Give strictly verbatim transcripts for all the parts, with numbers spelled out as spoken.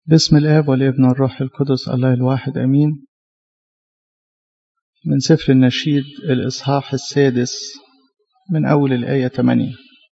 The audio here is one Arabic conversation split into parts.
باسم الآب والابن والروح القدس الله الواحد أمين. من سفر النشيد الإصحاح السادس من أول الآية ثمانية.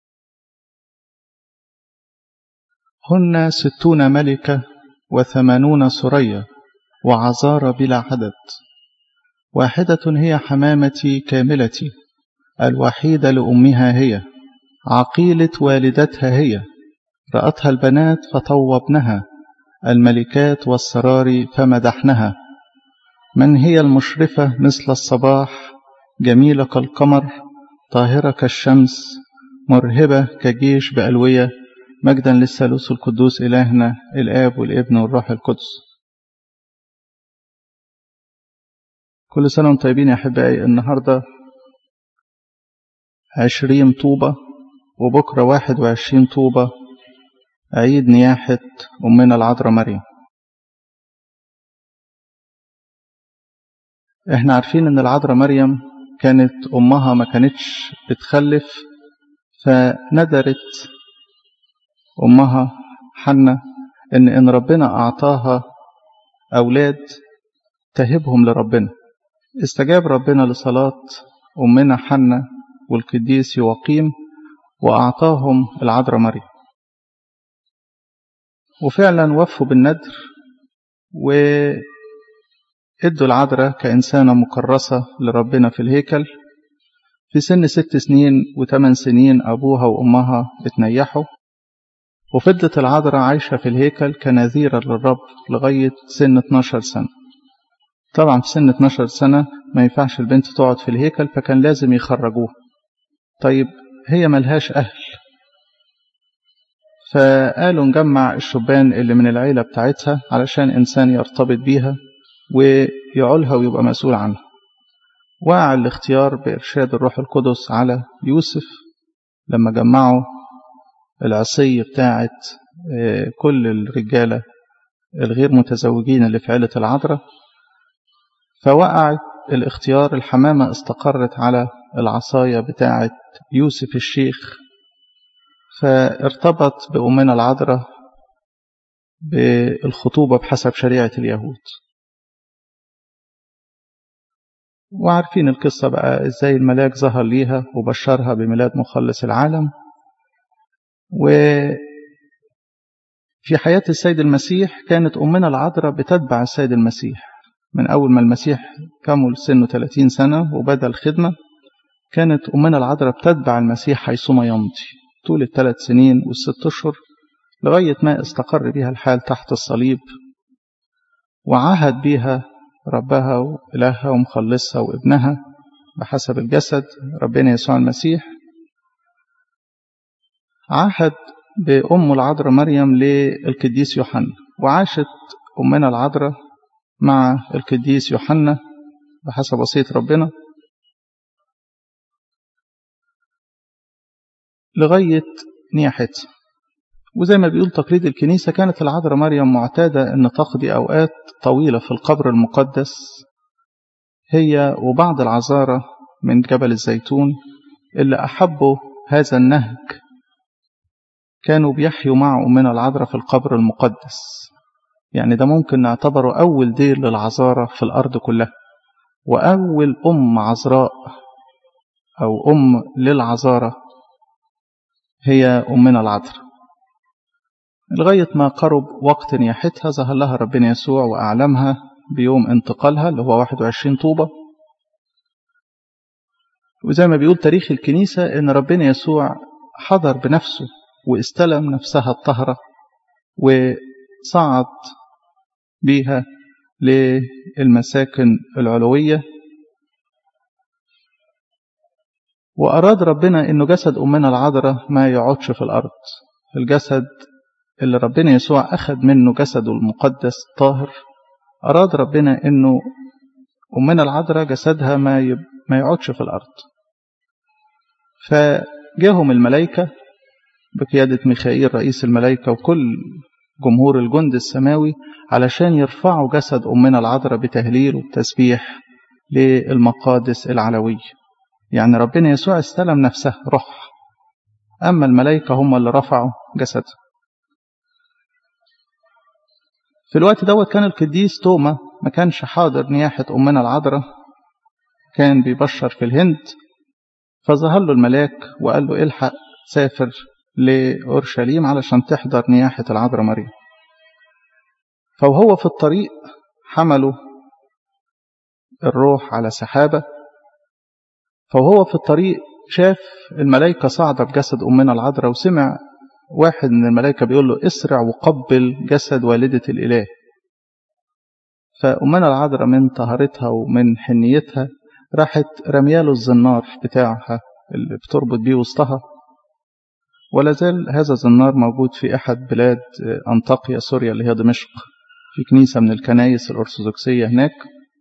هن ستون ملكة وثمانون سرية وعذارى بلا عدد، واحدة هي حمامتي كاملتي، الوحيدة لأمها هي، عقيلة والدتها هي، رأتها البنات فطوبنها، الملكات والسرار فمدحنها. من هي المشرفة مثل الصباح، جميلة كالقمر، طاهرة كالشمس، مرهبة كجيش بألوية، مجدا للثالوث القدوس إلهنا الآب والابن والروح القدس. كل سنة وانتم طيبين يا أحبائي. النهاردة عشرين طوبة وبكرة واحد وعشرين طوبة، عيد نياحة أمنا العذراء مريم. احنا عارفين ان العذراء مريم كانت أمها ما كانتش بتخلف، فندرت أمها حنة إن إن ربنا أعطاها أولاد تهبهم لربنا. استجاب ربنا لصلاة أمنا حنة والقديس يوقيم وأعطاهم العذراء مريم، وفعلا وفوا بالندر وإدوا العذراء كإنسانة مكرسة لربنا في الهيكل. في سن ست سنين وثمان سنين أبوها وأمها اتنيحوا، وفضلت العذراء عايشة في الهيكل كنذيرة للرب لغاية سن اتناشر سنة. طبعا في سن اتناشر سنة ما ينفعش البنت تقعد في الهيكل، فكان لازم يخرجوها. طيب هي ملهاش أهل، فقالوا نجمع الشبان اللي من العيلة بتاعتها علشان إنسان يرتبط بيها ويعولها ويبقى مسؤول عنها. وقع الاختيار بإرشاد الروح القدس على يوسف لما جمعوا العصي بتاعت كل الرجالة الغير متزوجين اللي في عيلة العذراء، فوقع الاختيار. الحمامة استقرت على العصاية بتاعت يوسف الشيخ، فارتبط بأمنا العذراء بالخطوبة بحسب شريعة اليهود. وعارفين القصة بقى ازاي الملاك ظهر ليها وبشرها بميلاد مخلص العالم. وفي حياة السيد المسيح كانت أمنا العذراء بتتبع السيد المسيح من أول ما المسيح كمل سنه ثلاثين سنة وبدأ الخدمة. كانت أمنا العذراء بتتبع المسيح حيثما يمضي طول الثلاث سنين والست أشهر لغاية ما استقر بها الحال تحت الصليب، وعهد بها ربها وإلهها ومخلصها وابنها بحسب الجسد ربنا يسوع المسيح. عهد بأم العذراء مريم للقديس يوحنا، وعاشت أمنا العذراء مع القديس يوحنا بحسب وصية ربنا لغاية نياحتها. وزي ما بيقول تقليد الكنيسة كانت العذراء مريم معتادة أن تقضي أوقات طويلة في القبر المقدس، هي وبعض العذارى من جبل الزيتون اللي أحبوا هذا النهج كانوا بيحيوا مع أمنا العذراء في القبر المقدس. يعني ده ممكن نعتبره أول دير للعذارى في الأرض كلها، وأول أم عذراء أو أم للعذارى هي أمنا العذراء. لغاية ما قرب وقت نياحتها ظهر لها ربنا يسوع وأعلمها بيوم انتقالها اللي هو واحد وعشرين طوبة. وزي ما بيقول تاريخ الكنيسة إن ربنا يسوع حضر بنفسه واستلم نفسها الطهرة وصعد بيها للمساكن العلوية. وأراد ربنا إنه جسد أمنا العذراء ما يقعدش في الأرض. الجسد اللي ربنا يسوع أخذ منه جسده المقدس الطاهر، أراد ربنا إنه أمنا العذراء جسدها ما يب... ما يقعدش في الأرض. فجاهم الملائكة بقيادة ميخائيل رئيس الملائكة وكل جمهور الجند السماوي علشان يرفعوا جسد أمنا العذراء بتهليل وبتسبيح للمقادس العلوية. يعني ربنا يسوع استلم نفسه روح، أما الملائكة هم اللي رفعوا جسده. في الوقت دوت كان القديس توما ما كانش حاضر نياحة أمنا العذراء، كان بيبشر في الهند، فظهر له الملاك وقال له الحق سافر لأورشليم علشان تحضر نياحة العذراء مريم. فوهو في الطريق حملوا الروح على سحابة، فوهو في الطريق شاف الملائكة صاعدة بجسد أمنا العذراء، وسمع واحد من الملائكة بيقول له اسرع وقبل جسد والدة الإله. فأمنا العذراء من طهارتها ومن حنيتها راحت رمياله الزنار بتاعها اللي بتربط بيه وسطها، ولا زال هذا الزنار موجود في أحد بلاد أنطاكيا سوريا اللي هي دمشق، في كنيسة من الكنائس الأرثوذكسية هناك.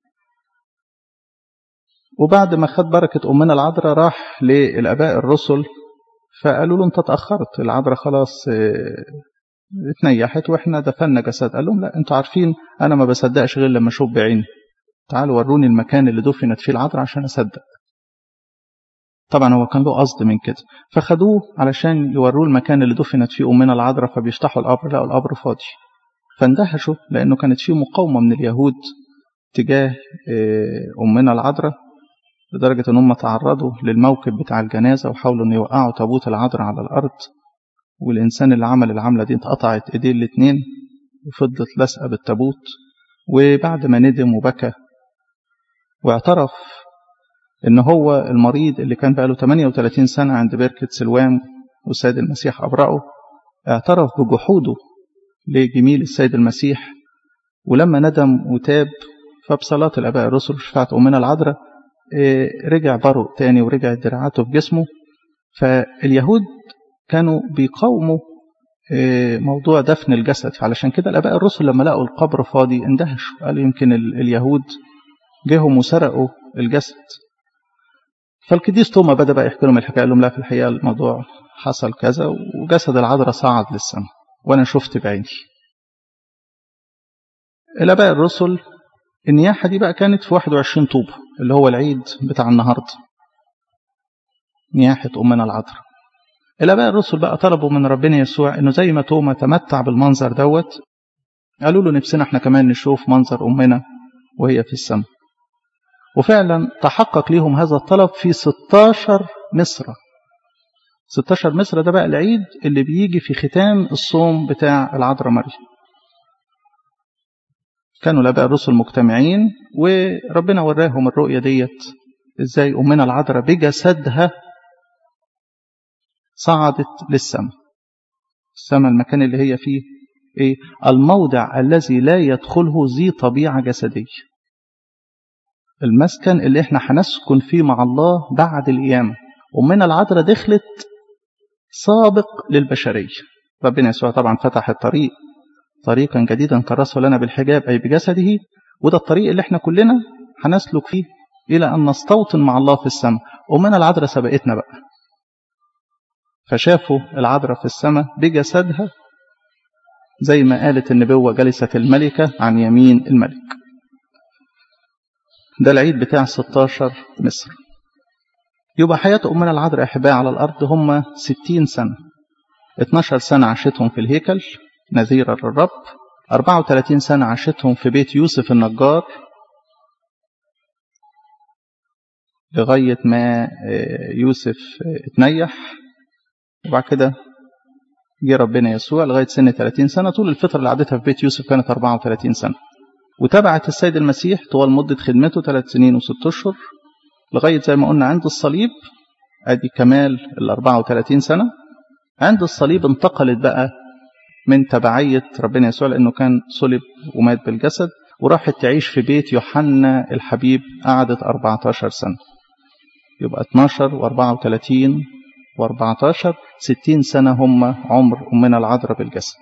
وبعد ما خد بركة أمنا العذراء راح للآباء الرسل، فقالوا له انت تأخرت، العذراء خلاص اتنيحت واحنا دفننا جسد. قال لهم لا، انتوا عارفين انا ما بصدقش غير لما اشوف بعيني، تعالوا وروني المكان اللي دفنت فيه العذراء عشان اصدق. طبعا هو كان له قصد من كده، فخدوه علشان يوروه المكان اللي دفنت فيه أمنا العذراء، فبيفتحوا القبر لقوا القبر فاضي، فاندهشوا لأنه كانت فيه مقاومة من اليهود تجاه أمنا العذراء، لدرجة أن هم تعرضوا للموكب بتاع الجنازة وحاولوا أن يوقعوا تابوت العذراء على الأرض، والإنسان اللي عمل العملة دي اتقطعت إيديه الاتنين وفضلت لاسقة بالتابوت. وبعد ما ندم وبكى واعترف إن هو المريض اللي كان بقاله ثمانية وثلاثين سنة عند بركة سلوان والسيد المسيح أبرأه، اعترف بجحوده لجميل السيد المسيح، ولما ندم وتاب فبصلاة الآباء الرسل وشفاعة أمنا العذراء رجع برق تاني ورجع دراعاته في جسمه. فاليهود كانوا بيقاوموا موضوع دفن الجسد، فعلشان كده الآباء الرسل لما لقوا القبر فاضي اندهشوا، قالوا يمكن اليهود جيهم وسرقوا الجسد. فالقديس توما بدأ بقى يحكي لهم الحكاية، قال لهم لا في الحقيقة الموضوع حصل كذا، وجسد العذراء صعد للسماء وأنا شفت بعيني. الآباء الرسل النياحة دي بقى كانت في واحد وعشرين طوبة اللي هو العيد بتاع النهاردة، نياحة أمنا العذراء. الآباء الرسل بقى طلبوا من ربنا يسوع إنه زي ما توما تمتع بالمنظر دوت، قالوا له نفسنا احنا كمان نشوف منظر أمنا وهي في السماء. وفعلا تحقق لهم هذا الطلب في ستاشر مصرة. ستاشر مصرة ده بقى العيد اللي بيجي في ختام الصوم بتاع العذراء مريم. كانوا الآباء الرسل مجتمعين وربنا وراهم الرؤية ديت، ازاي أمنا العذراء بجسدها صعدت للسماء. السماء المكان اللي هي فيه ايه؟ الموضع الذي لا يدخله ذي طبيعة جسدية، المسكن اللي احنا هنسكن فيه مع الله بعد القيامة. أمنا العذراء دخلت سابق للبشرية. ربنا يسوع طبعا فتح الطريق طريقا جديدا كرسه لنا بالحجاب أي بجسده، وده الطريق اللي احنا كلنا هنسلك فيه إلى أن نستوطن مع الله في السماء. أمنا العذراء سبقتنا بقى، فشافوا العذراء في السماء بجسدها زي ما قالت النبوة جلست الملكة عن يمين الملك. ده العيد بتاع ستاشر مصر. يبقى حياة أمنا العذراء أحباء على الأرض هم ستين سنة. اتناشر سنة عاشتهم في الهيكل نذيرة للرب، أربعة وثلاثين سنة عاشتهم في بيت يوسف النجار لغاية ما يوسف اتنيح، وبعد كده جه ربنا يسوع لغاية سن ثلاثين سنة. طول الفترة اللي عدتها في بيت يوسف كانت أربعة وثلاثين سنة. وتبعت السيد المسيح طوال مدة خدمته ثلاث سنين وست أشهر لغاية زي ما قلنا عند الصليب، ادي كمال ال أربعة وثلاثين سنة. عند الصليب انتقلت بقى من تبعية ربنا يسوع لأنه كان صلب ومات بالجسد، وراحت تعيش في بيت يوحنا الحبيب، قعدت أربعة عشر سنة. يبقى اتناشر وأربعة وثلاثين وأربعة عشر، ستين سنة هم عمر أمنا العذراء بالجسد.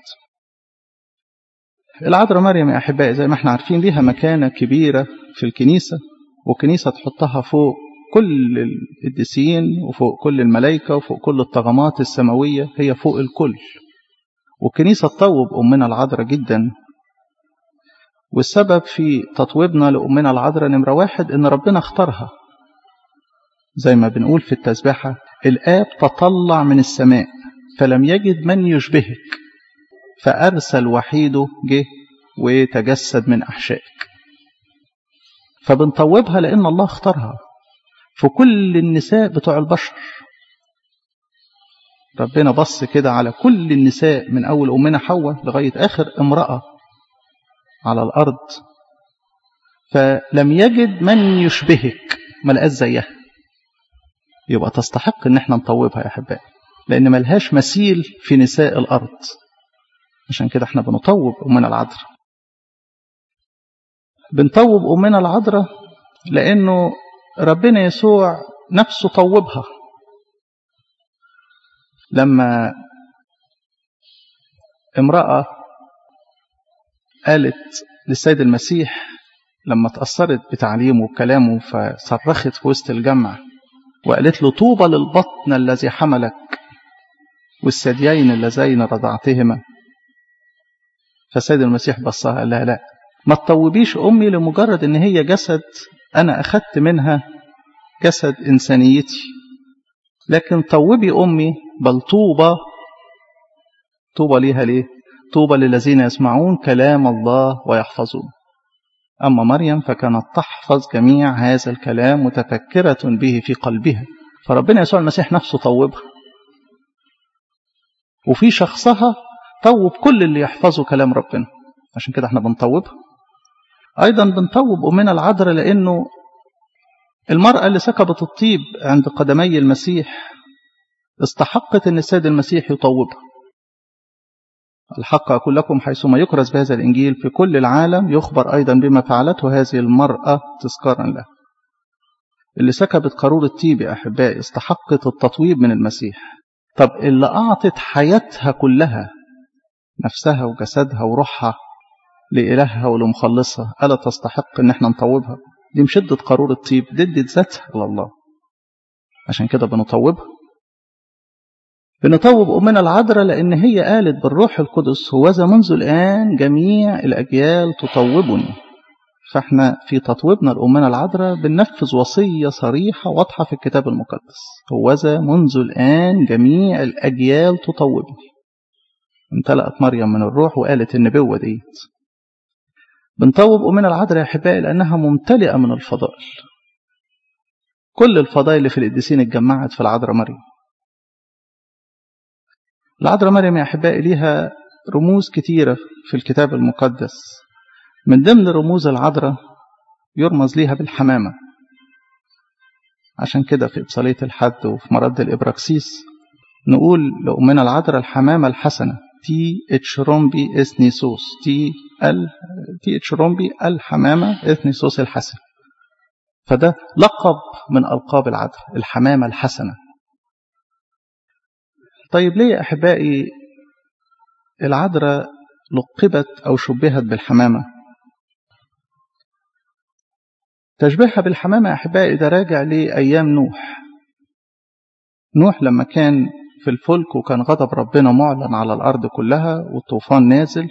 العذراء مريم يا أحبائي زي ما احنا عارفين ليها مكانة كبيرة في الكنيسة، وكنيسة تحطها فوق كل القديسين وفوق كل الملائكة وفوق كل الطغمات السماوية، هي فوق الكل. والكنيسة تطوب أمنا العذراء جدا، والسبب في تطويبنا لأمنا العذراء نمرة واحد إن ربنا اختارها. زي ما بنقول في التسبيحة الآب تطلع من السماء فلم يجد من يشبهك فأرسل وحيده جه وتجسد من أحشائك. فبنطوبها لأن الله اختارها في كل النساء بتوع البشر. ربنا بص كده على كل النساء من أول أمنا حواء لغاية آخر امرأة على الأرض، فلم يجد من يشبهك، ما لقاش زيها. يبقى تستحق ان احنا نطوبها يا احبائي، لان ملهاش مثيل في نساء الارض. عشان كده احنا بنطوب امنا العذراء. بنطوب امنا العذراء لانه ربنا يسوع نفسه طوبها. لما امرأة قالت للسيد المسيح لما تأثرت بتعليمه وكلامه، فصرخت في وسط الجمع وقالت له طوبى للبطن الذي حملك والثديين اللذين رضعتهما. فسيد المسيح بصها قال لها لا، ما تطوبيش أمي لمجرد ان هي جسد أنا أخذت منها جسد إنسانيتي، لكن طوبي أمي، بل طوبى. طوبى ليها ليه؟ طوبى للذين يسمعون كلام الله ويحفظون. أما مريم فكانت تحفظ جميع هذا الكلام متفكرة به في قلبها. فربنا يسوع المسيح نفسه طوبها، وفي شخصها طوب كل اللي يحفظوا كلام ربنا. عشان كده احنا بنطوبها. أيضا بنطوب أمنا العذراء لأنه المرأة اللي سكبت الطيب عند قدمي المسيح استحقت أن السيد المسيح يطوبها. الحق أقول لكم حيثما يكرز بهذا الإنجيل في كل العالم يخبر أيضا بما فعلته هذه المرأة تذكارا له. اللي سكبت قارورة الطيب يا أحبائي استحقت التطويب من المسيح. طب اللي أعطت حياتها كلها، نفسها وجسدها وروحها لإلهها ولمخلصها، ألا تستحق أن احنا نطوبها؟ دي مشدة قارورة الطيب، دي ادت ذاتها لله. عشان كده بنطوبها. بنطوب أمنا العذراء لأن هي قالت بالروح القدس هوذا منذ الآن جميع الأجيال تطوبني. فاحنا في تطويبنا لأمنا العذراء بننفذ وصية صريحة واضحة في الكتاب المقدس، هوذا منذ الآن جميع الأجيال تطوبني. امتلأت مريم من الروح وقالت النبوة ديت. بنطوب أمنا العذراء يا أحبائي لأنها ممتلئة من الفضائل. كل الفضائل اللي في القديسين اتجمعت في العذراء مريم. العذراء مريم يا أحبائي ليها رموز كتيرة في الكتاب المقدس. من ضمن رموز العذراء يرمز ليها بالحمامة. عشان كده في إبصالية الحد وفي مرد الإبراكسيس نقول لأمنا العذراء الحمامة الحسنة، تي اتشرومبي اثنيسوس، تي ال تي اتشرومبي الحمامة اثنيسوس الحسن. فده لقب من ألقاب العذراء، الحمامة الحسنة. طيب ليه يا أحبائي العذراء لقبت أو شبهت بالحمامة؟ تشبيهها بالحمامة يا أحبائي ده راجع لأيام نوح. نوح لما كان في الفلك وكان غضب ربنا معلن على الأرض كلها والطوفان نازل،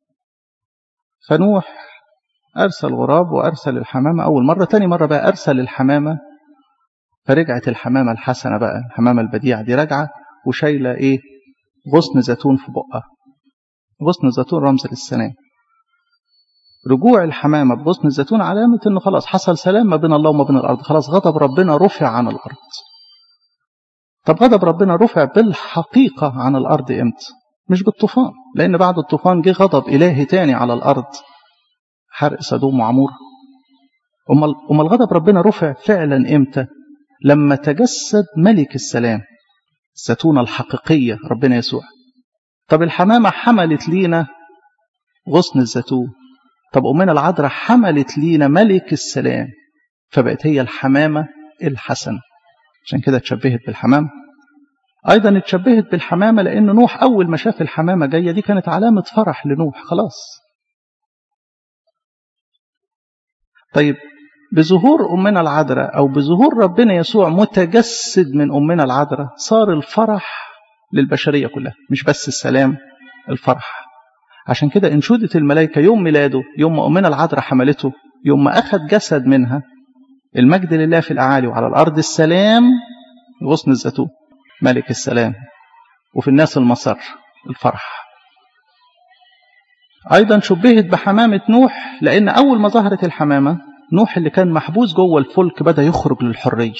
فنوح أرسل غراب وأرسل الحمامة أول مرة. تاني مرة بقى أرسل الحمامة، فرجعت الحمامة الحسنة بقى، الحمامة البديعة دي راجعة وشايلة إيه؟ غصن زيتون في بقها. غصن الزيتون رمز للسلام. رجوع الحمامة بغصن الزيتون علامة إنه خلاص حصل سلام ما بين الله وما بين الأرض، خلاص غضب ربنا رفع عن الأرض. طب غضب ربنا رفع بالحقيقة عن الأرض إمتى؟ مش بالطوفان، لأن بعد الطوفان جه غضب إلهي تاني على الأرض، حرق سدوم وعمور. أمال أمال غضب ربنا رفع فعلا إمتى؟ لما تجسد ملك السلام، الزيتونة الحقيقية ربنا يسوع. طب الحمامة حملت لينا غصن الزيتون، طب أمنا العذراء حملت لينا ملك السلام، فبقت هي الحمامة الحسنة. عشان كده اتشبهت بالحمامة. أيضا اتشبهت بالحمامة لأن نوح أول ما شاف الحمامة جاية دي كانت علامة فرح لنوح خلاص. طيب بظهور أمنا العذراء أو بظهور ربنا يسوع متجسد من أمنا العذراء صار الفرح للبشرية كلها، مش بس السلام، الفرح. عشان كده انشودت الملائكة يوم ميلاده، يوم ما أمنا العذراء حملته، يوم ما أخذ جسد منها، المجد لله في الأعالي وعلى الأرض السلام، غصن الزيتون ملك السلام، وفي الناس المسر الفرح. أيضا شبهت بحمامة نوح، لأن أول ما ظهرت الحمامة نوح اللي كان محبوس جوه الفلك بدأ يخرج للحرية.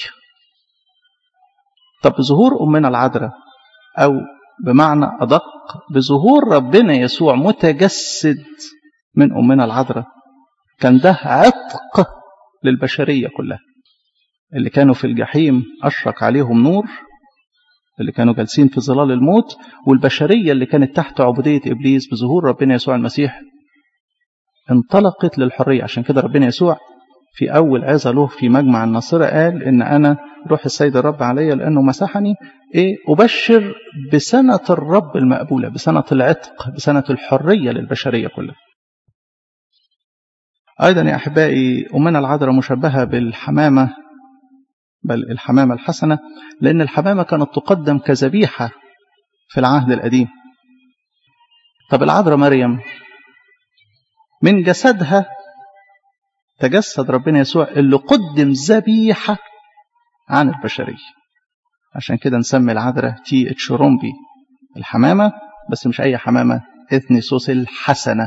طب بظهور أمنا العذراء، أو بمعنى أدق بظهور ربنا يسوع متجسد من أمنا العذراء، كان ده عتق للبشرية كلها. اللي كانوا في الجحيم أشرق عليهم نور، اللي كانوا جالسين في ظلال الموت، والبشرية اللي كانت تحت عبودية إبليس بظهور ربنا يسوع المسيح انطلقت للحرية. عشان كده ربنا يسوع في أول عظة له في مجمع الناصرة قال إن أنا روح السيد الرب علي لأنه مسحني إيه أبشر بسنة الرب المقبولة، بسنة العتق، بسنة الحرية للبشرية كلها. أيضا يا أحبائي أمنا العذراء مشبهة بالحمامة، بل الحمامة الحسنة، لأن الحمامة كانت تقدم كذبيحة في العهد القديم. طب العذراء مريم من جسدها تجسد ربنا يسوع اللي قدم ذبيحة عن البشرية. عشان كده نسمي العذراء تي اتشرومبي، الحمامة، بس مش أي حمامة، إثنيسوس الحسنة.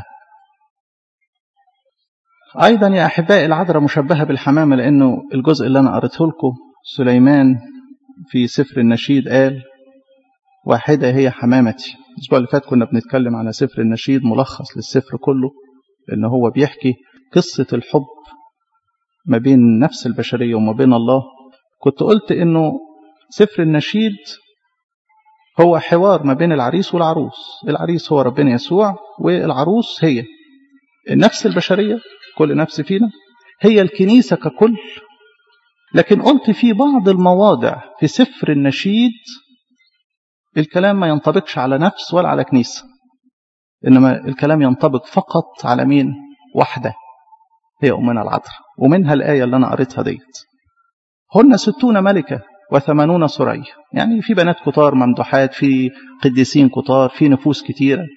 أيضا يا أحبائي العذراء مشبهة بالحمامة، لأنه الجزء اللي أنا قريته لكم سليمان في سفر النشيد قال واحدة هي حمامتي. الأسبوع اللي فات كنا بنتكلم على سفر النشيد، ملخص للسفر كله، لأنه هو بيحكي قصة الحب ما بين نفس البشرية وما بين الله. كنت قلت إنه سفر النشيد هو حوار ما بين العريس والعروس. العريس هو ربنا يسوع، والعروس هي النفس البشرية، كل نفس فينا، هي الكنيسة ككل. لكن قلت في بعض المواضع في سفر النشيد الكلام ما ينطبقش على نفس ولا على كنيسة، إنما الكلام ينطبق فقط على مين؟ واحدة، هي أمنا العذراء. ومنها الآية اللي أنا قريتها ديت، هن ستون ملكة وثمانون سرية. يعني في بنات كتار ممدوحات، في قديسين كتار، في نفوس كتيرة،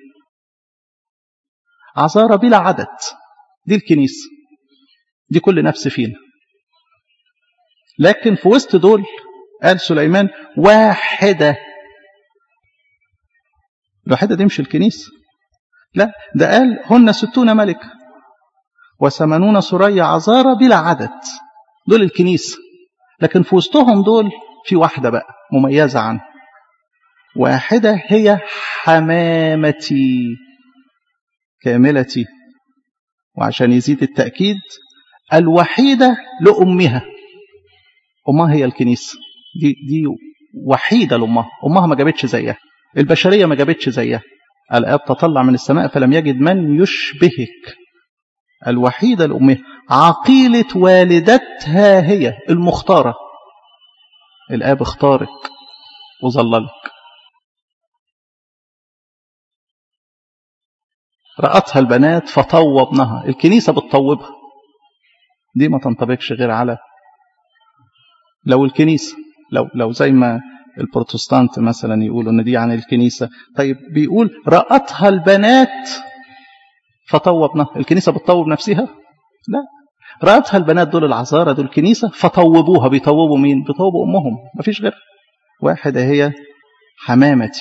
عذارى بلا عدد. دي الكنيسة، دي كل نفس فينا. لكن في وسط دول قال سليمان واحدة. الواحدة دي مش الكنيسة، لا، ده قال هن ستون ملكة وثمانون سرية عذارى بلا عدد، دول الكنيسة. لكن في وسطهم دول في واحدة بقى مميزة عنه، واحدة هي حمامتي كاملتي. وعشان يزيد التأكيد الوحيدة لأمها، أمها هي الكنيسة، دي, دي وحيدة لأمها، أمها ما جابتش زيها، البشرية ما جابتش زيها. الآب تطلع من السماء فلم يجد من يشبهك، الوحيدة لأمها، عقيلة والدتها هي المختارة. الآب اختارك وظللك. رأتها البنات فطوبنها، الكنيسة بتطوبها. دي ما تنطبقش غير على لو الكنيسة، لو لو زي ما البروتستانت مثلا يقولوا ان دي عن الكنيسة. طيب بيقول رأتها البنات فطوبنها، الكنيسة بتطوب نفسها؟ لا، رأتها البنات دول العذارى دول الكنيسة فطوبوها. بيطوبوا مين؟ بيطوبوا أمهم، ما فيش غير واحدة هي حمامتي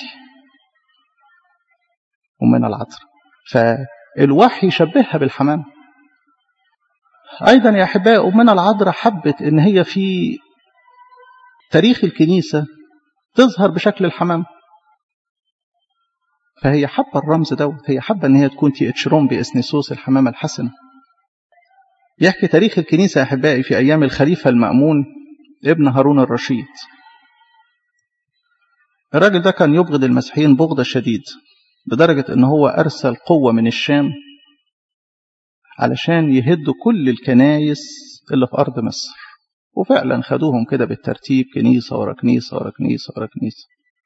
أمنا العذراء. فالوحي يشبهها بالحمام. أيضا يا أحبائي أمنا العذراء حبت إن هي في تاريخ الكنيسة تظهر بشكل الحمام، فهي حابة الرمز دوت، هي حابة إن هي تكون تي اتشروم بإثنيسوس الحمامة الحسنة. يحكي تاريخ الكنيسة يا أحبائي في أيام الخليفة المأمون ابن هارون الرشيد. الراجل ده كان يبغض المسيحيين بغض شديد، لدرجة إن هو أرسل قوة من الشام علشان يهدوا كل الكنايس اللي في أرض مصر. وفعلا خدوهم كده بالترتيب، كنيسة ورا كنيسة ورا كنيسة ورا كنيسة،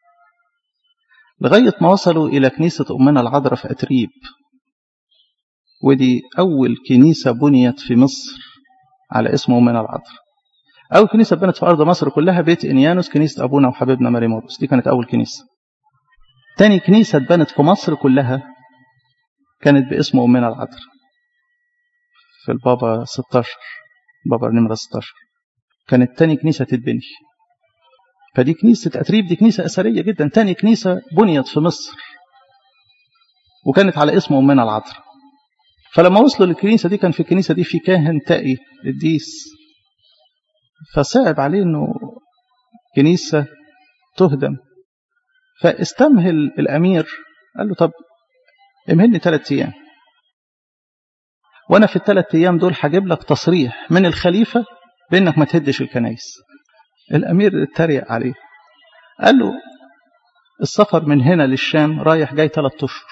لغاية ما وصلوا إلى كنيسة أمنا العذراء في أتريب. ودي أول كنيسة بنيت في مصر على اسم أمنا العذراء. أول كنيسة بنت في أرض مصر كلها بيت إنيانوس، كنيسة أبونا وحبيبنا ماري مرقس، دي كانت أول كنيسة. تاني كنيسة اتبنت في مصر كلها كانت باسم أمنا العذراء في البابا ستاشر، بابا نمرة ستاشر، كانت تاني كنيسة تتبني. فدي كنيسة أتريب، دي كنيسة أثرية جدا، تاني كنيسة بنيت في مصر وكانت على اسم أمنا العذراء. فلما وصلوا للكنيسة دي كان في الكنيسة دي في كاهن تقي قديس، فصعب عليه انه كنيسة تهدم، فاستمهل الامير قال له طب امهلني ثلاث ايام، وانا في الثلاث ايام دول هجيب لك تصريح من الخليفة بانك ما تهدش الكنائس. الامير اتريق عليه قال له السفر من هنا للشام رايح جاي ثلاث اشهر،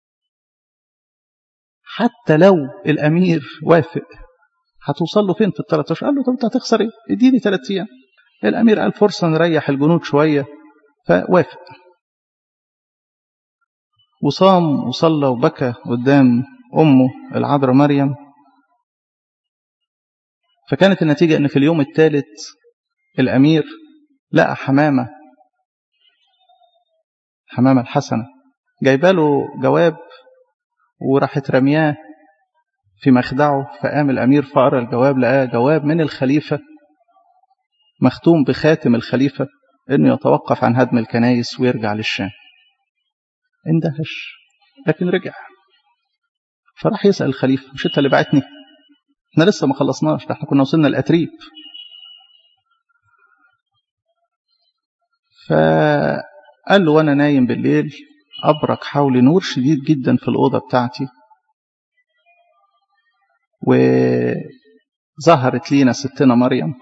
حتى لو الامير وافق هتوصل له فين في الثلاث اشهر؟ قال له طب انت هتخسر ايه؟ اديني ثلاث ايام. الامير قال فرصه نريح الجنود شويه، فوافق وصام وصلى وبكى قدام امه العذراء مريم. فكانت النتيجه ان في اليوم الثالث الامير لقى حمامه حمامه الحسنه جايبه له جواب وراحت رمياه في مخدعه. فقام الامير فقرا الجواب، لقاه جواب من الخليفه مختوم بخاتم الخليفه انه يتوقف عن هدم الكنائس ويرجع للشام. اندهش لكن رجع، فراح يسال الخليفه مش انت اللي بعتني؟ احنا لسه ما خلصناش، احنا كنا وصلنا الاتريب. فقال له وانا نايم بالليل ابرق حولي نور شديد جدا في الاوضه بتاعتي، وظهرت لينا ستنا مريم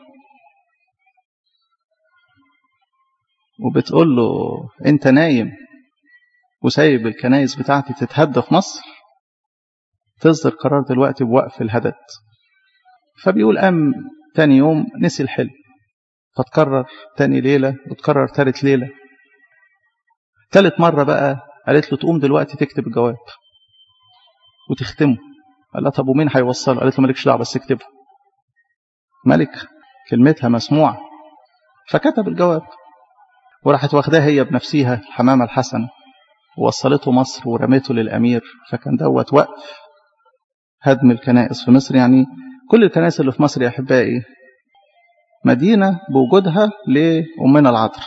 وبتقول له انت نايم وسايب الكنائس بتاعتي تتهدى في مصر، تصدر قرار دلوقتي بوقف الهدد. فبيقول قام تاني يوم نسي الحلم، فتكرر تاني ليلة وتكرر تالت ليلة. تالت مرة بقى قالت له تقوم دلوقتي تكتب الجواب وتختمه. قال لها طب ومين هيوصله؟ قالت له مالكش دعوه بس اكتبه. ملك كلمتها مسموعه. فكتب الجواب وراحت واخداه هي بنفسها الحمامه الحسنه ووصلته مصر ورميته للامير. فكان دوت وقف هدم الكنائس في مصر. يعني كل الكنائس اللي في مصر يا احبائي مدينه بوجودها لامنا العذراء،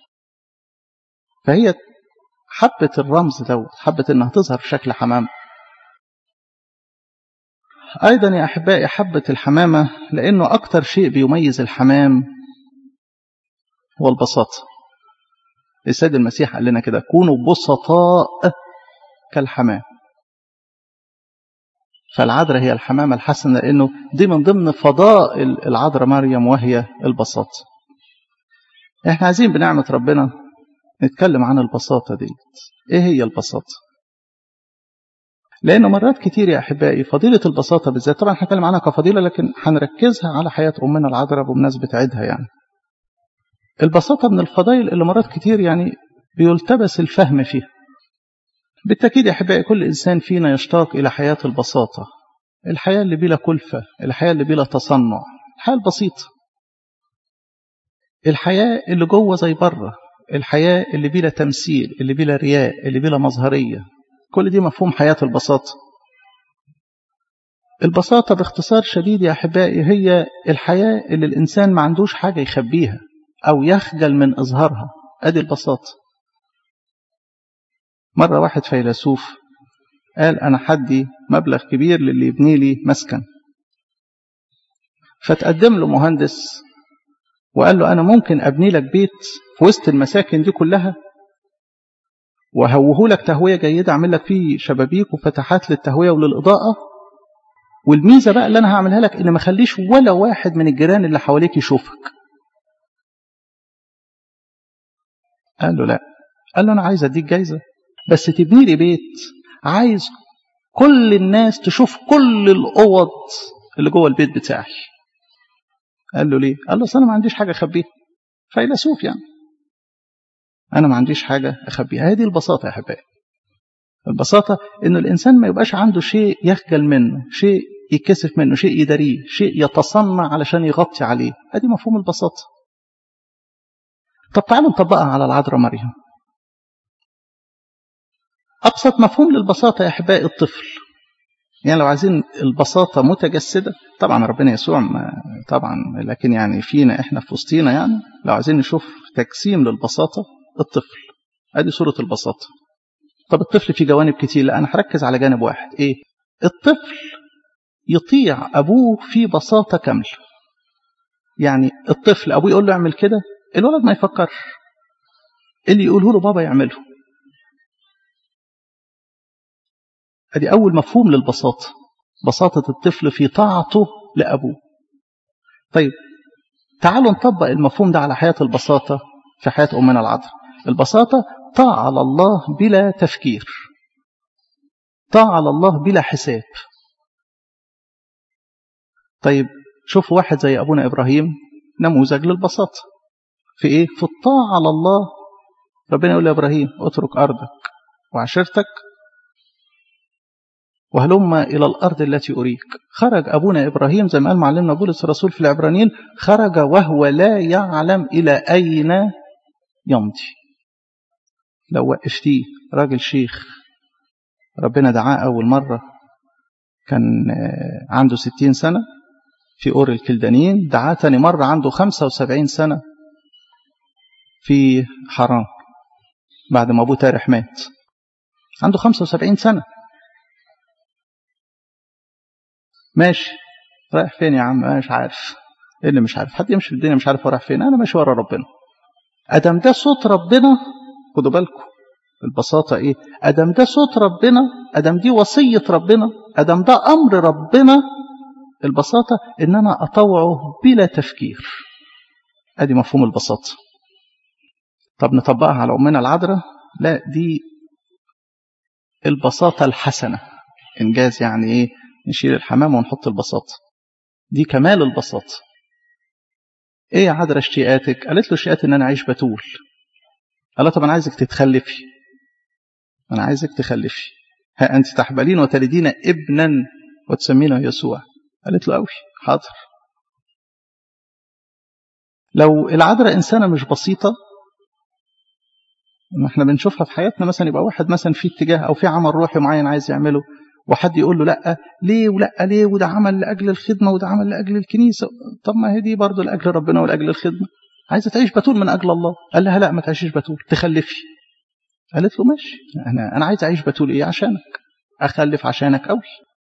فهي حبت الرمز دوت، حبت انها تظهر في شكل حمامه. أيضا يا أحبائي حبت الحمامة لأنه أكتر شيء بيميز الحمام هو البساطة. السيد المسيح قال لنا كده كونوا بسطاء كالحمام. فالعذراء هي الحمامة الحسنة لأنه دي من ضمن فضائل العذراء مريم وهي البساطة. احنا عايزين بنعمة ربنا نتكلم عن البساطة دي. ايه هي البساطة؟ لأنه مرات كتير يا أحبائي فضيلة البساطة بالذات، طبعا هنتكلم عنها كفضيلة لكن هنركزها على حياة أمنا العذراء بمناسبة عيدها. يعني البساطة من الفضائل اللي مرات كتير يعني بيلتبس الفهم فيها. بالتأكيد يا أحبائي كل إنسان فينا يشتاق إلى حياة البساطة، الحياة اللي بلا كلفة، الحياة اللي بلا تصنع، الحياة البسيطة، الحياة اللي جوه زي بره، الحياة اللي بلا تمثيل، اللي بلا رياء، اللي بلا مظهرية. كل دي مفهوم حياة البساطة. البساطة باختصار شديد يا أحبائي هي الحياة اللي الإنسان ما عندوش حاجة يخبيها أو يخجل من إظهارها. أدي البساطة. مرة واحد فيلسوف قال أنا حدي مبلغ كبير للي يبني لي مسكن، فتقدم له مهندس وقال له أنا ممكن أبني لك بيت في وسط المساكن دي كلها وهوه لك تهوية جيدة، أعمل لك فيه شبابيك وفتحات للتهوية وللإضاءة، والميزة بقى اللي أنا هعملها لك إن ما خليش ولا واحد من الجيران اللي حواليك يشوفك. قال له لا. قال له أنا عايز أديك جايزة بس تبني لي بيت عايز كل الناس تشوف كل الأوض اللي جوه البيت بتاعي. قال له ليه؟ قال له أصل أنا ما عنديش حاجة أخبيها. فيلسوف يعني أنا ما عنديش حاجة أخبيها. هذه البساطة يا حبايبي. البساطة إنه الإنسان ما يبقاش عنده شيء يخجل منه، شيء يكسف منه، شيء يداريه، شيء يتصنع علشان يغطي عليه. هذه مفهوم البساطة. طب تعالوا نطبقها على العذراء مريم. أبسط مفهوم للبساطة يا أحبائي الطفل. يعني لو عايزين البساطة متجسدة، طبعا ربنا يسوع طبعا، لكن يعني فينا إحنا في وسطينا، يعني لو عايزين نشوف تجسيم للبساطة الطفل. هذه صورة البساطة. طب الطفل في جوانب كتير، لا أنا هركز على جانب واحد. إيه؟ الطفل يطيع أبوه في بساطة كاملة. يعني الطفل أبوه يقول له اعمل كده، الولد ما يفكرش، اللي يقوله له بابا يعمله. ادي أول مفهوم للبساطة، بساطة الطفل في طاعته لأبوه. طيب تعالوا نطبق المفهوم ده على حياة البساطة في حياة أمنا العذراء. البساطة طاعة لله بلا تفكير، طاعة لله بلا حساب. طيب شوف واحد زي أبونا إبراهيم، نموذج للبساطة في إيه؟ في الطاعة لله. ربنا يقول لإبراهيم اترك أرضك وعشيرتك وهلم إلى الأرض التي أريك. خرج أبونا إبراهيم زي ما قال معلمنا بولس الرسول في العبرانيين، خرج وهو لا يعلم إلى أين يمضي. لو وقفتيه راجل شيخ ربنا دعاه أول مرة كان عنده ستين سنة في أور الكلدانيين، دعاه تاني مرة عنده خمسة وسبعين سنة في حران بعد ما أبوه تارح مات، عنده خمسة وسبعين سنة. ماشي رايح فين يا عم؟ مش عارف. ايه اللي مش عارف؟ حد يمشي في الدنيا مش عارف هو رايح فين؟ انا ماشي ورا ربنا. ادم ده صوت ربنا، خدوا بالكم البساطه ايه، ادم ده صوت ربنا، ادم دي وصيه ربنا، ادم ده امر ربنا. البساطه ان انا اطوعه بلا تفكير. ادي مفهوم البساطه. طب نطبقها على امنا العذراء؟ لا، دي البساطه الحسنه. انجاز يعني ايه؟ نشيل الحمام ونحط البساطه. دي كمال البساطه. ايه يا عذراء اشتياقاتك؟ قالت له اشتياقاتي ان انا اعيش بتول. قال لها طب انا عايزك تتخلفي، انا عايزك تخلفي. ها انت تحبلين وتلدين ابنا وتسمينه يسوع. قالت له قوي حاضر. لو العذراء انسانه مش بسيطه، احنا بنشوفها في حياتنا مثلا، يبقى واحد مثلا في اتجاه او في عمل روحي معين عايز يعمله، وحد يقول له لا ليه ولا ليه، وده عمل لاجل الخدمه وده عمل لاجل الكنيسه. طب ما هي دي برضه لاجل ربنا ولاجل الخدمه. عايزه تعيش بتول من اجل الله. قال لها لا ما تعيشيش بتول، تخلفي. قالت له ماشي، انا انا عايز اعيش بتول ايه؟ عشانك، اخلف عشانك قوي.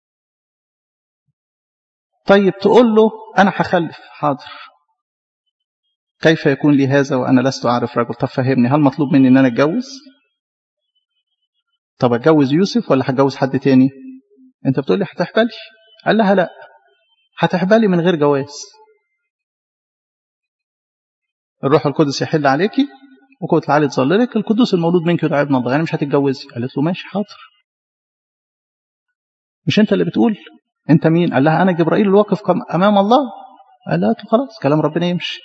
طيب تقول له انا هخلف، حاضر. كيف يكون لي هذا وانا لست اعرف رجل؟ طب فهمني، هل مطلوب مني ان انا اتجوز؟ طب اتجوز يوسف ولا هتجوز حد تاني؟ انت بتقول لي هتحبلي. قال لها لا، هتحبلي من غير جواز. الروح القدس يحل عليكي وقوة العالي تظللك، القدوس المولود منك يدعى ابن الله، يعني مش هتتجوزي. قالت له ماشي حاضر. مش انت اللي بتقول؟ انت مين؟ قال لها انا جبرائيل الواقف امام الله. قال لها خلاص كلام ربنا يمشي.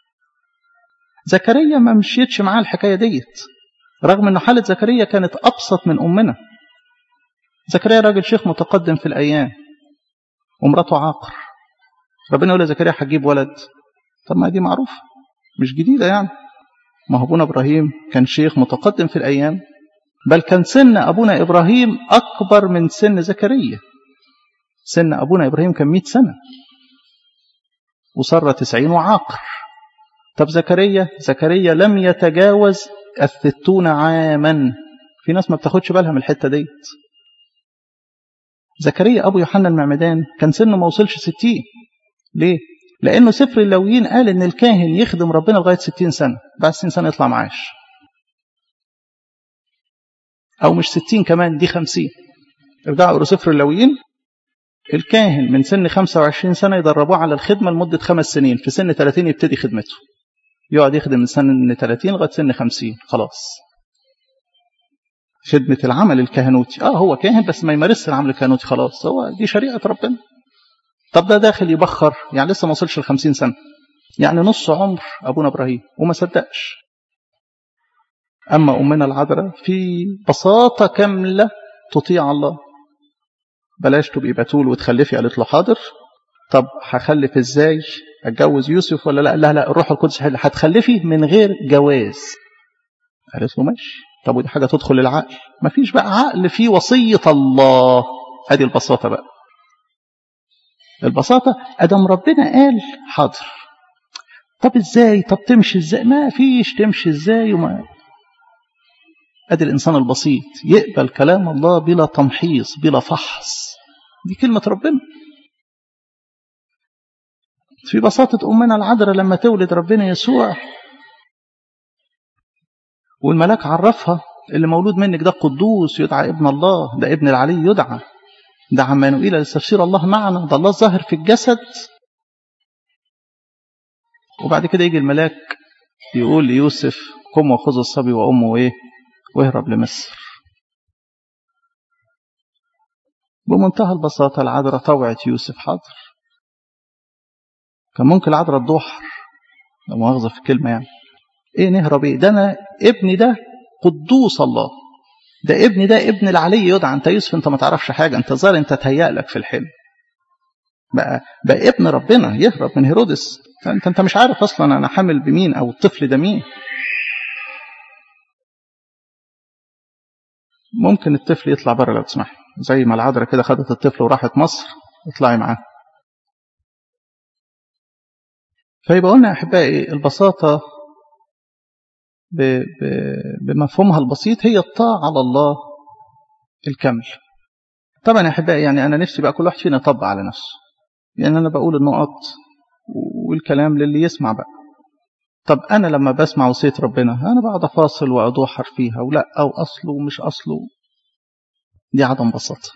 زكريا ما مشيتش معاه الحكايه ديت، رغم ان حاله زكريا كانت ابسط من امنا. زكريا راجل شيخ متقدم في الايام ومراته عاقر. ربنا يقول لزكريا هتجيب ولد. طب ما دي معروفه مش جديده يعني. ما هو ابونا ابراهيم كان شيخ متقدم في الايام، بل كان سن ابونا ابراهيم اكبر من سن زكريا. سن ابونا ابراهيم كان مئة سنه وساره تسعين وعاقر. طب زكريا زكريا لم يتجاوز الستون عاما. في ناس ما بتاخدش بالها من الحته ديت. زكريا ابو يوحنا المعمدان كان سنه ما وصلش ستين. ليه؟ لانه سفر اللاويين قال ان الكاهن يخدم ربنا لغايه ستين سنه، بعد ستين سنه يطلع معاش. او مش ستين كمان، دي خمسين. ارجعوا اقروا سفر اللاويين. الكاهن من سن خمسة وعشرين سنه يدربوه على الخدمه لمده خمس سنين، في سن ثلاثين يبتدي خدمته. يقعد يخدم من سن ثلاثين لغايه سن خمسين، خلاص. خدمه العمل الكهنوتي، اه هو كاهن بس ما يمارسش العمل الكهنوتي، خلاص هو دي شريعه ربنا. طب ده داخل يبخر، يعني لسه ما وصلش ل خمسين سنه، يعني نص عمر ابونا ابراهيم وما صدقش. اما امنا العذراء في بساطه كامله تطيع الله. بلاش تبقي بتول وتخلفي. قالت له حاضر. طب هخلف ازاي؟ اتجوز يوسف ولا لا؟ لا لا الروح القدس هتخلفي من غير جواز. قالت له ماشي. طب ودي حاجه تدخل العقل؟ مفيش بقى عقل في وصيه الله. ادي البساطه بقى. البساطه ادم ربنا قال حاضر. طب ازاي؟ طب تمشي ازاي؟ ما فيش تمشي ازاي. وما ادي الانسان البسيط يقبل كلام الله بلا تمحيص بلا فحص. دي كلمة ربنا. في بساطة أمنا العذراء لما تولد ربنا يسوع والملاك عرفها اللي مولود منك ده قدوس يدعى ابن الله، ده ابن العلي يدعى، ده عمانوئيل لتفسير الله معنا، ده الله الظاهر في الجسد. وبعد كده يجي الملاك يقول ليوسف قم وخذ الصبي وأمه وإيه واهرب لمصر. بمنتهى البساطة العذراء طوعت يوسف حاضر. كان ممكن العذراء تضحر، لا مؤاخذة في الكلمة يعني، ايه نهرب ايه، ده انا ابني ده قدوس الله، ده ابني ده ابن العلي يدعى. انت يوسف انت ما تعرفش حاجة، انت ظاهر انت تهيأ لك في الحلم، بقى بقى ابن ربنا يهرب من هيرودس. انت انت مش عارف اصلا انا حامل بمين او الطفل ده مين. ممكن الطفل يطلع بره لو تسمح، زي ما العذراء كده خدت الطفل وراحت مصر، اطلعي معاه. فيبقى قلنا احبائي البساطة بمفهومها البسيط هي الطاعة على الله الكامل. طبعا يا احبائي يعني انا نفسي بقى كل واحد فينا يطبق على نفسه، يعني انا بقول النقط والكلام للي يسمع بقى. طب انا لما بسمع وصية ربنا انا بقعد افاصل وادوحر فيها ولا او اصله ومش اصله، دي عدم بساطة.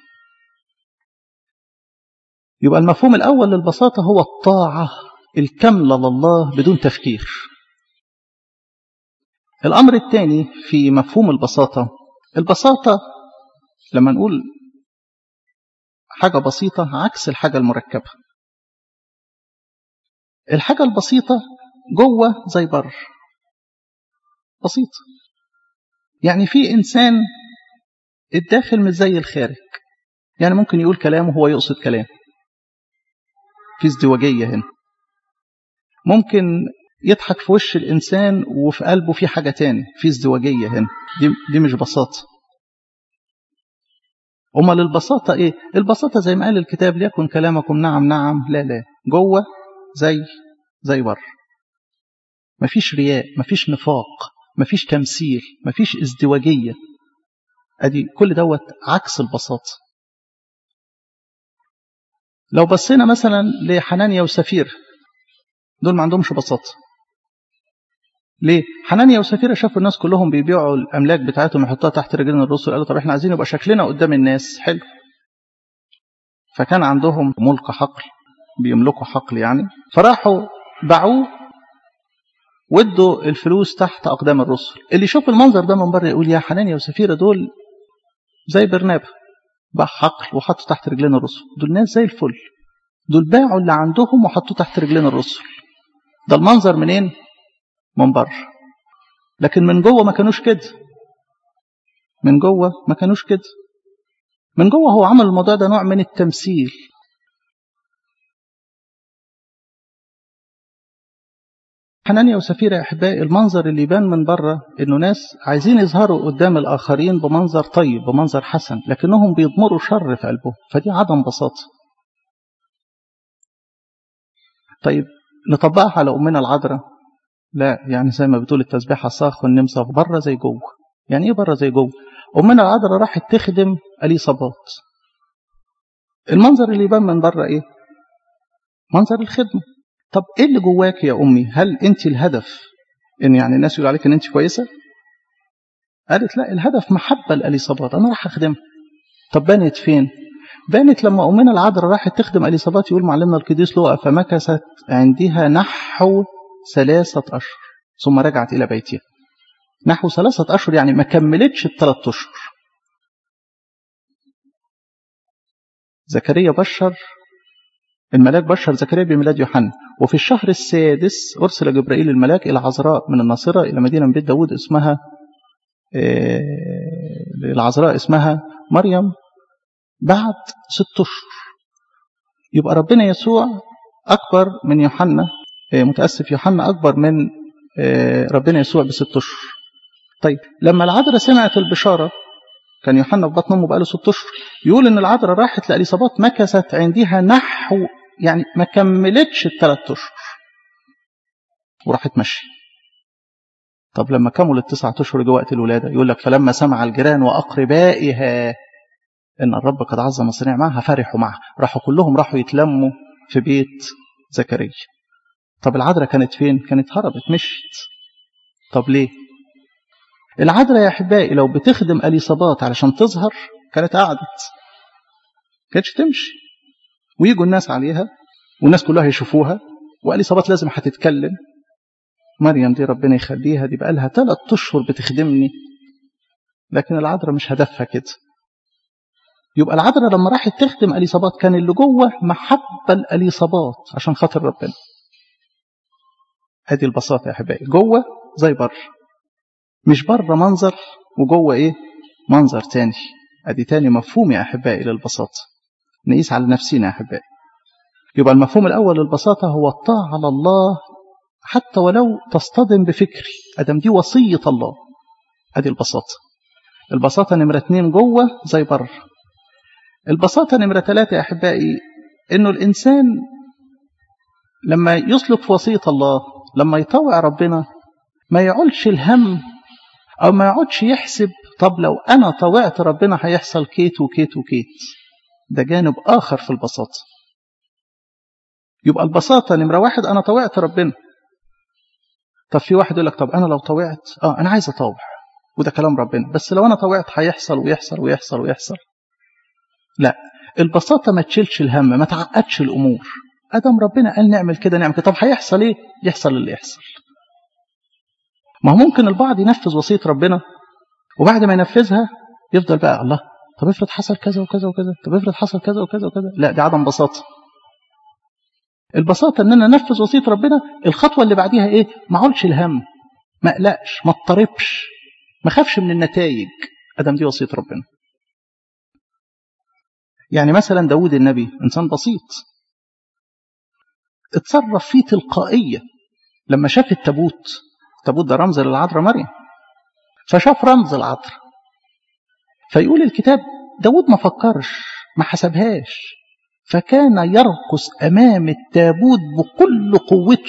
يبقى المفهوم الاول للبساطة هو الطاعة الكاملة لله بدون تفكير. الامر الثاني في مفهوم البساطة، البساطة لما نقول حاجة بسيطة عكس الحاجة المركبة. الحاجة البسيطة جوه زي بره، بسيطة. يعني في إنسان الداخل مش زي الخارج، يعني ممكن يقول كلام وهو يقصد كلام، في ازدواجية هنا. ممكن يضحك في وش الإنسان وفي قلبه في حاجة تاني، في ازدواجية هنا. دي, دي مش بساطة. أمال البساطة إيه؟ البساطة زي ما قال الكتاب ليكن كلامكم نعم نعم لا لا، جوه زي زي بره. مفيش رياء، مفيش نفاق، مفيش تمثيل، مفيش ازدواجية. أدي كل دوت عكس البساطة. لو بصينا مثلا لحنانيا وسفيرة، دول ما عندهمش بساطة. ليه؟ حنانيا وسفيرة شافوا الناس كلهم بيبيعوا الأملاك بتاعتهم يحطوها تحت رجلين الرسل، قالوا طب احنا عايزين يبقى شكلنا قدام الناس حلو. فكان عندهم ملك حقل، بيملكوا حقل يعني، فراحوا باعوه وادوا الفلوس تحت أقدام الرسل. اللي يشوف المنظر ده من بره يقول يا حنانيا وسفيرة دول زي برنابة، باع حقل وحطوا تحت رجلين الرسل. دول ناس زي الفل، دول باعوا اللي عندهم وحطوه تحت رجلين الرسل. ده المنظر منين؟ من بره. لكن من جوه ما كانوش كده، من جوه ما كانوش كده. من جوه هو عمل الموضوع ده نوع من التمثيل. حنانيا وسفيرة يا أحبائي المنظر اللي يبان من بره إنه ناس عايزين يظهروا قدام الآخرين بمنظر طيب بمنظر حسن، لكنهم بيضمروا شر في قلبهم. فدي عدم بساطة. طيب نطبقها على أمنا العذراء؟ لا، يعني زي ما بتقول التسبيحة صاخ والنمسا بره زي جوه. يعني إيه بره زي جوه؟ أمنا العذراء راحت تخدم أليصابات. المنظر اللي يبان من بره إيه؟ منظر الخدمة. طب إيه اللي جواك يا أمي؟ هل أنت الهدف إن يعني الناس يقول عليك إن أنت كويسة؟ قالت لا، الهدف محبة لأليصابات، أنا راح أخدمها. طب بانت فين؟ بانت لما أمنا العذراء راحت تخدم أليصابات. يقول معلمنا القديس لوقا فمكثت عندها نحو ثلاثة أشهر ثم رجعت إلى بيتها. نحو ثلاثة أشهر يعني ما كملتش الثلاث أشهر. زكريا بشر الملاك بشر زكريا بميلاد يوحنا، وفي الشهر السادس أرسل جبرائيل الملاك إلى عذراء من الناصرة إلى مدينة من بيت داود اسمها العذراء اسمها مريم بعد ست أشهر. يبقى ربنا يسوع أكبر من يوحنا، متأسف يوحنا أكبر من ربنا يسوع بست أشهر. طيب لما العذراء سمعت البشارة، كان يوحنا في بطن أمه بقاله ست أشهر، يقول إن العذراء راحت لأليصابات مكثت عندها نحو يعني ما كملتش الثلاث أشهر وراحت مشي. طب لما كملت التسعة أشهر جه وقت الولادة، يقول لك فلما سمع الجيران وأقربائها إن الرب قد عظم الصنيع معها، فرحوا معها، راحوا كلهم راحوا يتلموا في بيت زكريا. طب العذراء كانت فين؟ كانت هربت مشت. طب ليه؟ العذراء يا أحبائي لو بتخدم أليصابات علشان تظهر كانت قعدت، كانتش تمشي ويجوا الناس عليها والناس كلها يشوفوها، وأليصابات لازم هتتكلم. مريم دي ربنا يخليها، دي بقى لها ثلاث أشهر بتخدمني. لكن العذراء مش هدفها كده. يبقى العذراء لما راحت تخدم أليصابات كان اللي جوه محبة لأليصابات عشان خاطر ربنا. هذه البساطة يا أحبائي، جوه زي بره، مش بره منظر وجوه إيه منظر تاني. أدي تاني مفهوم يا أحبائي للبساطة، نقيس على نفسنا يا أحبائي. يبقى المفهوم الأول للبساطة هو الطاعة على الله حتى ولو تصطدم بفكري، أدم دي وصية الله. هذه البساطة. البساطة نمرة اتنين جوه زي بره. البساطة نمرة ثلاثة يا أحبائي إنه الإنسان لما يسلك في وصية الله، لما يطوع ربنا، ما يعولش الهم أو ما يقعدش يحسب طب لو أنا طوعت ربنا هيحصل كيت وكيت وكيت. ده جانب آخر في البساطة. يبقى البساطة نمرة واحد أنا طوعت ربنا. طب في واحد يقول لك طب أنا لو طوعت آه أنا عايز أطوع، وده كلام ربنا، بس لو أنا طوعت هيحصل ويحصل ويحصل ويحصل. لا، البساطة ما تشيلش الهم، ما تعقدش الأمور. أدم ربنا قال نعمل كده نعمل كده، طب هيحصل إيه؟ يحصل اللي يحصل. ما هو ممكن البعض ينفذ وصية ربنا وبعد ما ينفذها يفضل بقى الله طب افرض حصل كذا وكذا وكذا، طب افرض حصل كذا وكذا وكذا. لا، دي عدم بساطة. البساطة ان انا انفذ وصية ربنا، الخطوة اللي بعديها ايه؟ ما اعولش الهم، ما اقلقش، ما اضطربش، ما خافش من النتائج. ادم دي وصية ربنا. يعني مثلا داود النبي انسان بسيط، اتصرف فيه تلقائية لما شاف التابوت. التابوت ده رمز للعذراء مريم، فشاف رمز العذراء، فيقول الكتاب داود ما فكرش، ما حسبهاش، فكان يرقص أمام التابوت بكل قوته.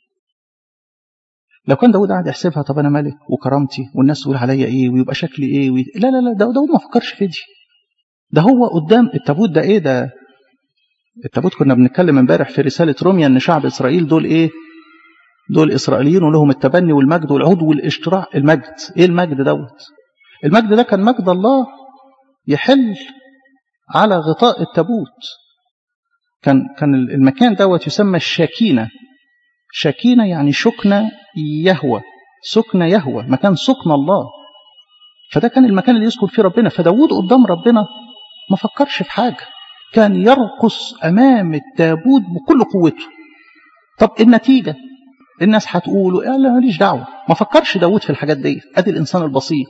لو كان داود قاعد يحسبها طب أنا ملك وكرامتي والناس تقول عليا إيه ويبقى شكلي إيه وي... لا لا لا، داود ما فكرش في دي. ده هو قدام التابوت ده إيه ده؟ التابوت كنا بنتكلم امبارح في رسالة روميا إن شعب إسرائيل دول إيه؟ دول إسرائيليين ولهم التبني والمجد والعهود والاشتراع. المجد إيه المجد دوت؟ المجد ده كان مجد الله يحل على غطاء التابوت. كان كان المكان دوت يسمى الشاكينة. شاكينة يعني شكنة يهوى، سكنة يهوى، مكان سكن الله. فده كان المكان اللي يسكن فيه ربنا. فداود قدام ربنا ما فكرش في حاجة، كان يرقص أمام التابوت بكل قوته. طب النتيجة الناس هتقولوا لا ماليش دعوة، ما فكرش داود في الحاجات دي. أدي الإنسان البسيط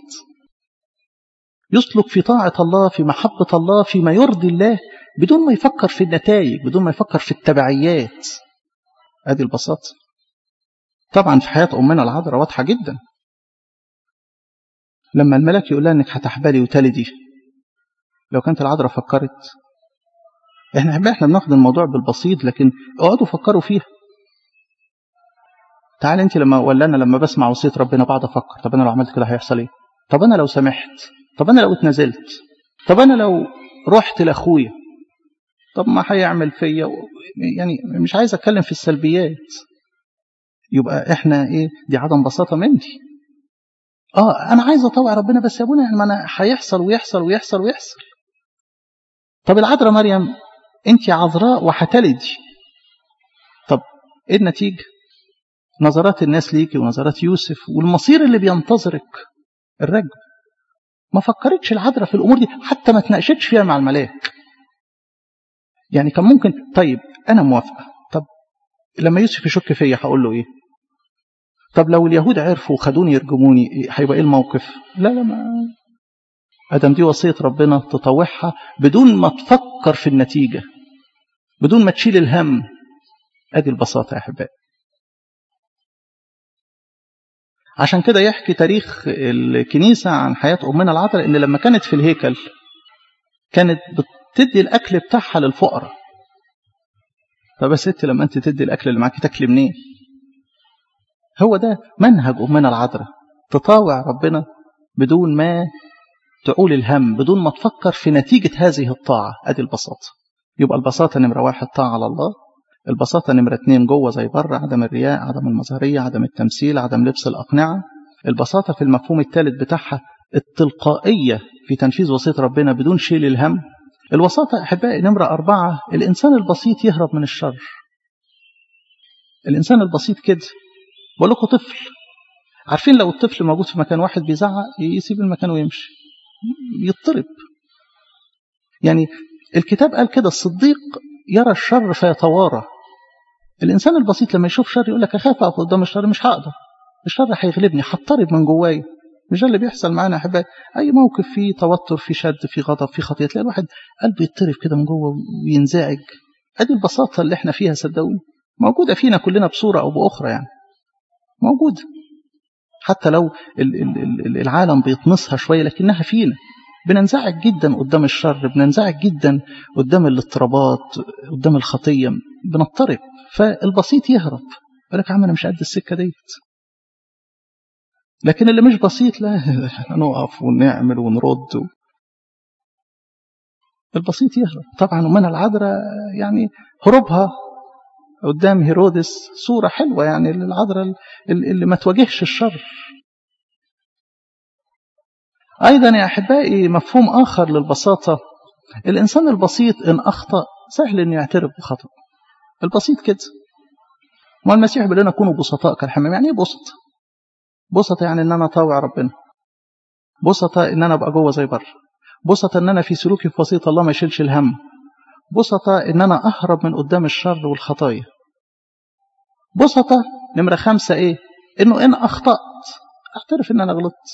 يسلك في طاعة الله، في محبة الله، فيما يرضي الله، بدون ما يفكر في النتائج، بدون ما يفكر في التبعيات. أدي البساطة. طبعا في حياة أمنا العذراء واضحة جدا. لما الملاك يقول لها إنك هتحبلي وتلدي، لو كانت العذراء فكرت، إحنا إحنا بناخد الموضوع بالبسيط، لكن اقعدوا فكروا فيها. تعال أنت لما ولا أنا لما بسمع وصية ربنا بعد أفكر طب أنا لو عملت كده هيحصل إيه؟ طب أنا لو سمحت، طب أنا لو اتنزلت، طب أنا لو رحت لأخويا، طب ما هيعمل فيا. يعني مش عايز أتكلم في السلبيات. يبقى إحنا إيه؟ دي عدم بساطة مني. آه أنا عايز أطوع ربنا بس يا ابونا يعني ما أنا هيحصل ويحصل ويحصل ويحصل. طب العذراء مريم أنت عذراء وهتلدي، طب إيه النتيجة؟ نظرات الناس ليكي ونظرات يوسف والمصير اللي بينتظرك الرجل. ما فكرتش العذراء في الأمور دي، حتى ما تناقشتش فيها مع الملاك. يعني كان ممكن طيب أنا موافقة، طب لما يوسف يشك فيا هقول له إيه؟ طب لو اليهود عرفوا وخدوني يرجموني هيبقى إيه الموقف؟ لا لا، ما أدم دي وصية ربنا تطوعها بدون ما تفكر في النتيجة، بدون ما تشيل الهم. أدي البساطة يا أحبائي. عشان كده يحكي تاريخ الكنيسة عن حياة أمنا العذراء إن لما كانت في الهيكل كانت بتدي الأكل بتاعها للفقراء. طب يا ست لما أنت تدي الأكل اللي معاكي تاكلي منين؟ هو ده منهج أمنا العذراء، تطاوع ربنا بدون ما تعول الهم بدون ما تفكر في نتيجة هذه الطاعة. أدي البساطة. يبقى البساطة نمرة واحد طاعة على الله. البساطة نمرة اتنين جوه زي بره، عدم الرياء، عدم المظهرية، عدم التمثيل، عدم لبس الأقنعة. البساطة في المفهوم الثالث بتاعها التلقائية في تنفيذ وصية ربنا بدون شيل الهم. الوساطة أحبائي نمرة أربعة الإنسان البسيط يهرب من الشر. الإنسان البسيط كده، بقول لكم طفل، عارفين لو الطفل موجود في مكان واحد بيزعق يسيب المكان ويمشي، يضطرب. يعني الكتاب قال كده الصديق يرى الشر فيتوارى. الإنسان البسيط لما يشوف شر يقول لك أخاف أقف قدام الشر، مش هقدر، الشر هيغلبني، هضطرب من جواي. مش ده اللي بيحصل معانا أحبائي؟ أي موقف فيه توتر، فيه شد، فيه غضب، فيه خطية، تلاقي الواحد قلبه يضطرب كده من جوه وينزعج. أدي البساطة اللي احنا فيها صدقوني، موجودة فينا كلنا بصورة أو بأخرى، يعني موجودة حتى لو العالم بيطمسها شوية لكنها فينا. بننزعج جدا قدام الشر، بننزعج جدا قدام الاضطرابات، قدام الخطية بنضطرب. فالبسيط يهرب، يقول لك يا عم أنا مش قد السكة ديت. لكن اللي مش بسيط لا نقف ونعمل ونرد. البسيط يهرب. طبعا ومنها العذراء يعني هروبها قدام هيرودس صورة حلوة، يعني العذراء اللي ما تواجهش الشر. أيضا يا أحبائي مفهوم آخر للبساطة، الإنسان البسيط إن أخطأ سهل أن يعترف بخطأ. البسيط كده. ما المسيح بيقول لنا كونوا بسطاء كالحمام. يعني إيه بسط؟ بسطة يعني إن أنا أطاوع ربنا، بسطة إن أنا أبقى جوه زي بره، بسطة إن أنا في سلوكي في وصية الله ما يشيلش الهم، بسطة إن أنا أهرب من قدام الشر والخطايا. بسطة نمرة خمسة إيه؟ إنه إن أخطأت أعترف إن أنا غلطت.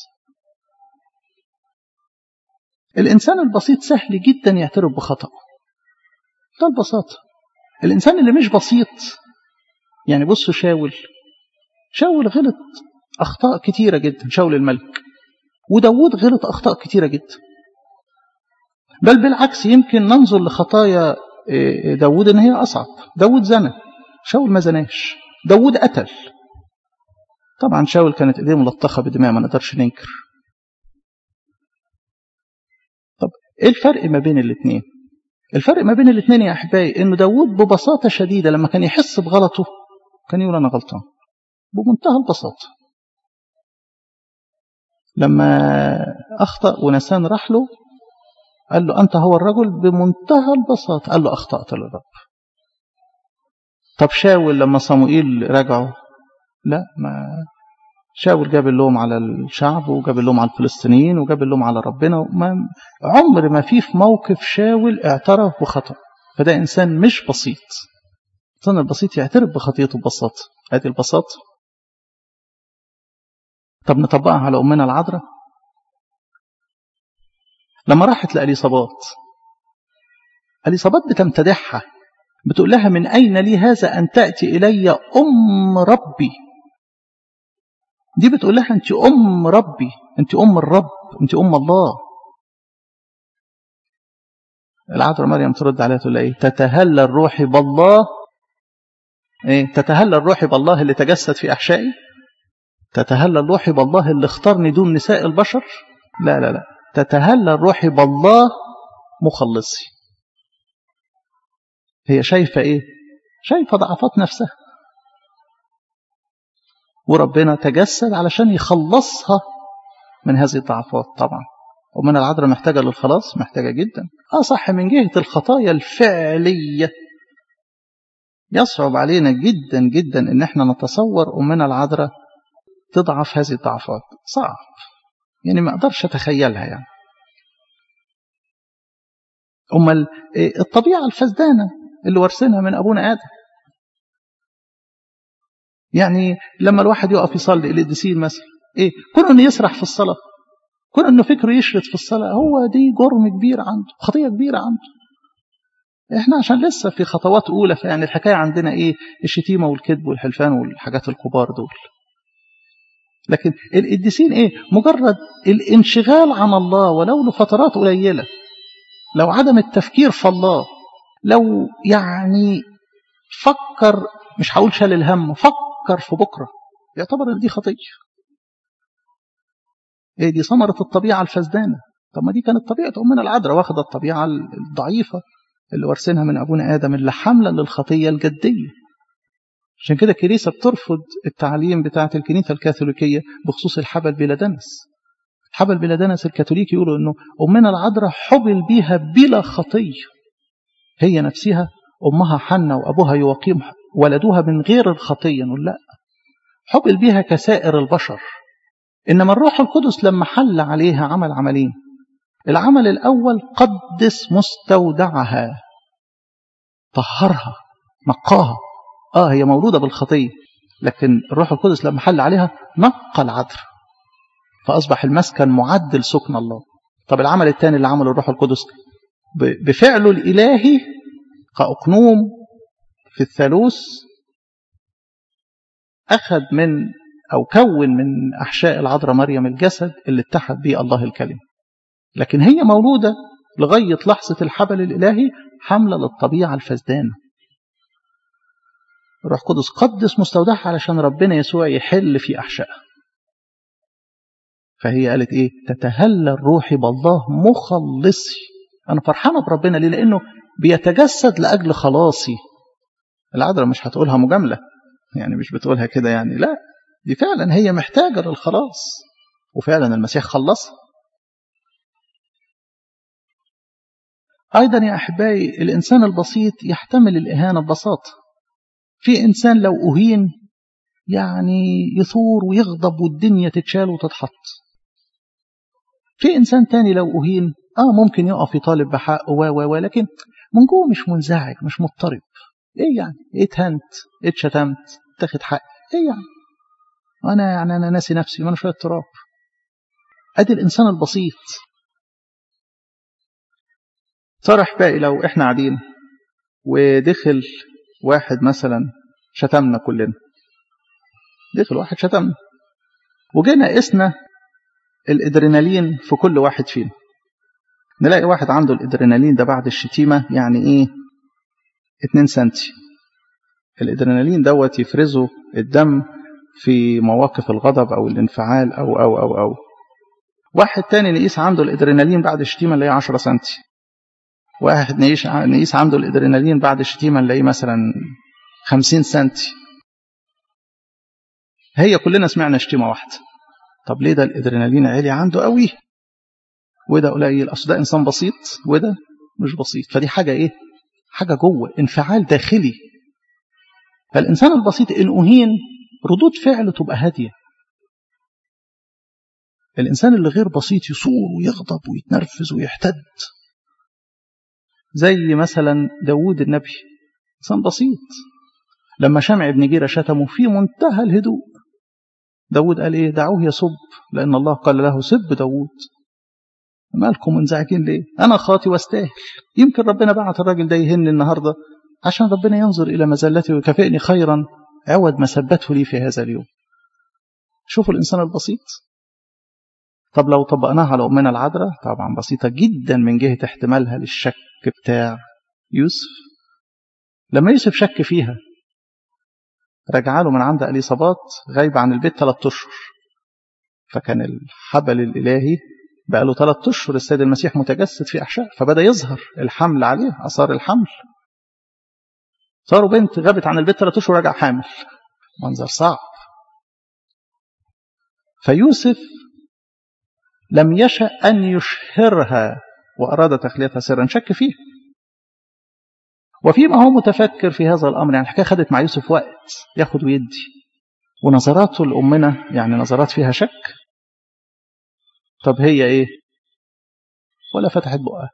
الإنسان البسيط سهل جدا يعترف بخطأه. ده البساطة. الإنسان اللي مش بسيط، يعني بصوا شاول شاول غلط أخطاء كتيرة جدا، شاول الملك، وداود غلط أخطاء كتيرة جدا. بل بالعكس يمكن ننظر لخطايا داود إن هي أصعب. داود زنى، شاول ما زناش. داود قتل. طبعا شاول كانت إيديه ملطخة بدماء، ما نقدرش ننكر. طب إيه الفرق ما بين الاثنين؟ الفرق ما بين الاثنين يا أحبائي إنه داود ببساطة شديدة لما كان يحس بغلطه كان يقول أنا غلطان بمنتهى البساطة. لما أخطأ ونسان راح له قال له أنت هو الرجل بمنتهى البساطة، قال له أخطأت للرب. طب شاول لما صموئيل رجعه، لا، ما شاول جاب اللوم على الشعب وجاب اللوم على الفلسطينيين وجاب اللوم على ربنا. وما عمر ما في في موقف شاول اعترف بخطأ. فده إنسان مش بسيط. الإنسان البسيط يعترف بخطيته ببساطة. هذه البساطة. طب نطبقها على أمنا العذراء لما راحت لأليصابات. أليصابات بتمتدحها، بتقول لها من أين لي هذا أن تأتي إلي أم ربي. دي بتقول لها أنت أم ربي، أنت أم الرب، أنت أم الله. العذراء مريم ترد عليها تقول لها إيه؟ تتهلى الروح بالله. إيه؟ تتهلى الروح بالله اللي تجسد في أحشائي. تتهلى الروح بالله اللي اختارني دون نساء البشر. لا لا لا، تتهلى الروح بالله مخلصي. هي شايفة إيه؟ شايفة ضعفات نفسها، وربنا تجسد علشان يخلصها من هذه الضعفات. طبعا ومن العذراء محتاجة للخلاص، محتاجة جدا. اه صح، من جهة الخطايا الفعلية يصعب علينا جدا جدا ان احنا نتصور أمنا العذراء تضعف هذه الضعفات. صعب، يعني ما اقدرش اتخيلها. يعني أما الطبيعة الفسدانة اللي ورثناها من أبونا آدم. يعني لما الواحد يقف يصلي القديسين مثلا، إيه؟ كون إنه يسرح في الصلاة، كون إنه فكره يشرد في الصلاة، هو دي جرم كبير عنده، خطية كبيرة عنده. إحنا عشان لسه في خطوات أولى، فيعني الحكاية عندنا إيه؟ الشتيمة والكذب والحلفان والحاجات الكبار دول. لكن القديسين إيه؟ مجرد الانشغال عن الله ولو لفترات قليلة، لو عدم التفكير في الله، لو يعني فكر، مش هقول شال الهم، فكر في بكرة، يعتبر دي خطية. ايه دي؟ ثمرة الطبيعة الفسدانة. طب ما دي كانت طبيعة أمنا العذراء، واخدة الطبيعة الضعيفة اللي ورثينها من أبونا آدم اللي حاملة للخطية الجدية. عشان كده الكنيسة بترفض التعليم بتاعة الكنيسة الكاثوليكية بخصوص الحبل بلا دنس. حبل بلا دنس الكاثوليك يقولوا إنه أمنا العذراء حبل بيها بلا خطية، هي نفسها أمها حنة وأبوها يواقيم ولدوها من غير الخطية. نقول لا، حبل بيها كسائر البشر. إنما الروح القدس لما حل عليها عمل عملين. العمل الأول قدس مستودعها، طهرها نقاها. آه هي مولودة بالخطية، لكن الروح القدس لما حل عليها نقى العذراء، فأصبح المسكن معدل سكن الله. طب العمل الثاني اللي عمله الروح القدس بفعله الإلهي كأقنوم في الثالوث، أخذ من أو كون من أحشاء العذراء مريم الجسد اللي اتحد به الله الكلمة. لكن هي مولودة لغاية لحظة الحبل الإلهي حملة للطبيعة الفسدانة. الروح القدس قدس مستودعها علشان ربنا يسوع يحل في أحشائها. فهي قالت إيه؟ تتهلل روحي بالله مخلصي. أنا فرحانة بربنا ليه؟ لأنه بيتجسد لأجل خلاصي. العذراء مش هتقولها مجاملة، يعني مش بتقولها كده يعني، لا، دي فعلا هي محتاجة للخلاص، وفعلا المسيح خلصها. أيضا يا أحبائي الإنسان البسيط يحتمل الإهانة ببساطة. في إنسان لو أهين يعني يثور ويغضب والدنيا تتشال وتتحط. في إنسان تاني لو أهين آه ممكن يقف يطالب بحقه و و ولكن من جوه مش منزعج، مش مضطرب. إيه يعني؟ إيه اتهنت؟ إيه اتشتمت؟ تاخد حق؟ إيه يعني؟ أنا يعني أنا ناسي نفسي، ما أنا شوية تراب. أدي الإنسان البسيط. صرح باقي لو إحنا قاعدين ودخل واحد مثلا شتمنا كلنا، دخل واحد شتمنا وجينا قسنا الادرينالين في كل واحد فينا، نلاقي واحد عنده الادرينالين ده بعد الشتيمة يعني ايه اتنين سنتي. الادرينالين دوت يفرزه الدم في مواقف الغضب او الانفعال او او او او واحد تاني نقيس عنده الادرينالين بعد الشتيمة اللي هي عشرة سنتي. واحد نقيس عنده الادرينالين بعد الشتيمة اللي هي مثلا خمسين سنتي. هي كلنا سمعنا شتيمة واحدة. طب ليه ده الادرينالين عالي عنده قوي وده قليل؟ اصل ده انسان بسيط وده مش بسيط. فدي حاجة ايه؟ حاجة جوه، انفعال داخلي. فالانسان البسيط ان اهين ردود فعله تبقى هادية. الانسان اللي غير بسيط يصور ويغضب ويتنرفز ويحتد، زي مثلا داود النبي، انسان بسيط. لما شمع بن جيرة شتمه في منتهى الهدوء، داود قال ايه؟ دعوه يسب لان الله قال له سب داود. مالكم منزعجين ليه؟ انا خاطي واستاهل. يمكن ربنا بعت الراجل ده يهن النهارده عشان ربنا ينظر الى مزلتي ويكافئني خيرا عوض ما سبته لي في هذا اليوم. شوفوا الانسان البسيط. طب لو طبقناها على امنا العذراء، طبعا بسيطه جدا من جهه احتمالها للشك بتاع يوسف. لما يوسف شك فيها رجع له من عند اليصابات غايب عن البيت ثلاثة اشهر، فكان الحبل الالهي بقى له ثلاثة اشهر السيد المسيح متجسد في احشاء، فبدا يظهر الحمل عليه، اثار الحمل. صاروا بنت غابت عن البيت ثلاثة اشهر رجع حامل، منظر صعب. فيوسف لم يشأ ان يشهرها واراد تخليتها سرا، شك فيه. وفيما هو متفكر في هذا الامر، يعني الحكايه خدت مع يوسف وقت ياخد ويدي، ونظراته لامنا يعني نظرات فيها شك. طب هي ايه؟ ولا فتحت بقها.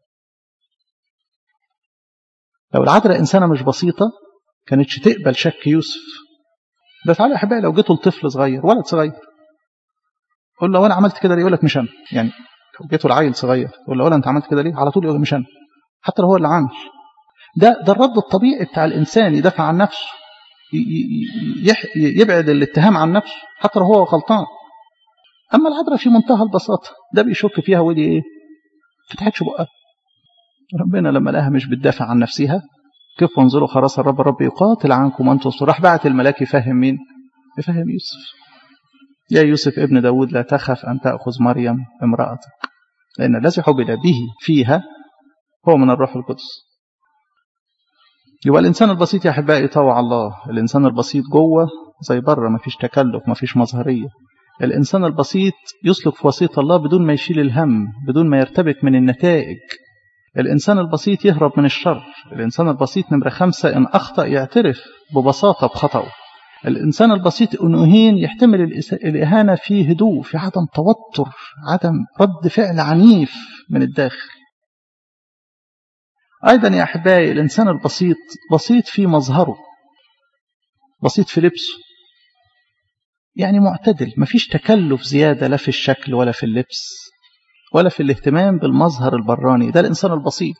لو العذراء انسانه مش بسيطه كانتش تقبل شك يوسف. ده تعالى يا احبائي لو جيتوا لطفل صغير، ولد صغير، قول له انا عملت كده ليه؟ يقول لك مش انا. يعني لو جيتوا لعيل صغير قول له انت عملت كده ليه؟ على طول يقول مش انا، حتى لو هو اللي عامل. ده ده الرد الطبيعي بتاع الانسان، يدافع عن نفسه، يبعد الاتهام عن نفسه حتى لو هو غلطان. اما العذراء في منتهى البساطه، ده بيشك فيها ودي ايه؟ فتحتش بقها. ربنا لما لقاها مش بتدافع عن نفسها، كيف انظروا خلاص الرب الرب يقاتل عنكم وانتم راح بعت الملاك يفهم مين؟ يفهم يوسف. يا يوسف ابن داود لا تخف ان تاخذ مريم امراتك. لأن الذي حبل به فيها هو من الروح القدس. يبقى الإنسان البسيط يا أحبائي يطوع الله. الإنسان البسيط جوه زي بره، ما فيش تكلف، ما فيش مظهرية. الإنسان البسيط يسلك في وسيط الله بدون ما يشيل الهم، بدون ما يرتبك من النتائج. الإنسان البسيط يهرب من الشر. الإنسان البسيط نمرة خمسة إن أخطأ يعترف ببساطة بخطأه. الإنسان البسيط إن أهين يحتمل الإهانة في هدوء، في عدم توتر، عدم رد فعل عنيف من الداخل. أيضا يا أحبائي الإنسان البسيط بسيط في مظهره، بسيط في لبسه، يعني معتدل، مفيش تكلف زيادة لا في الشكل ولا في اللبس ولا في الاهتمام بالمظهر البراني. ده الإنسان البسيط.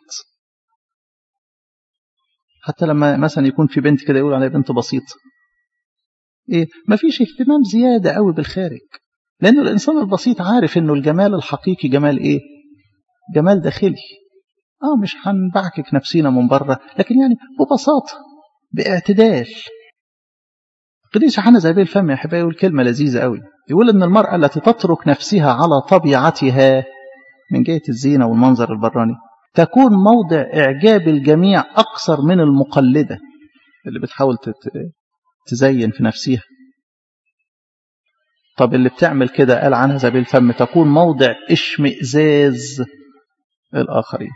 حتى لما مثلا يكون في بنت كده يقول عليها بنت بسيطة، إيه؟ مفيش اهتمام زيادة قوي بالخارج، لأنه الإنسان البسيط عارف إنه الجمال الحقيقي جمال إيه؟ جمال داخلي. آه مش هنبعكك نفسينا من بره، لكن يعني ببساطة، باعتدال. قديس يوحنا ذهبي الفم يا حبايبي يقول كلمة لذيذة قوي، يقول إن المرأة التي تترك نفسها على طبيعتها من جهة الزينة والمنظر البراني تكون موضع إعجاب الجميع أكثر من المقلدة اللي بتحاول تزين في نفسها. طب اللي بتعمل كده قال عنها ذهبي الفم تكون موضع اشمئزاز الآخرين.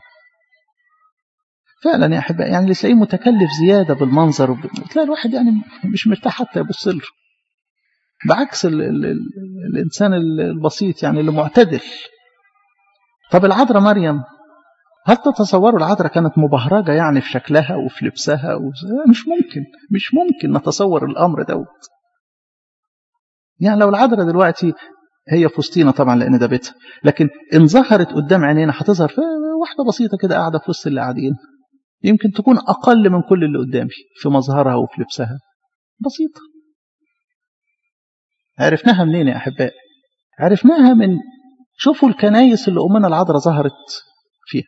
فعلا يا أحبائي يعني اللي تلاقيه متكلف زيادة بالمنظر، تلاقي الواحد يعني مش مرتاح حتى يبص له، بعكس ال ال ال الإنسان البسيط يعني اللي معتدل. طب العذراء مريم، هل تتصوروا العذراء كانت مبهرجة يعني في شكلها وفي لبسها؟ مش ممكن، مش ممكن نتصور الأمر دوت. يعني لو العذراء دلوقتي هي فستينة طبعا لأن ده بيتها، لكن إن ظهرت قدام عينينا هتظهر في واحدة بسيطة كده قاعدة في وسط اللي قاعدين، يمكن تكون أقل من كل اللي قدامي في مظهرها وفي لبسها، بسيطة. عرفناها منين يا أحباء؟ عرفناها من شوفوا الكنايس اللي أمنا العذراء ظهرت فيها.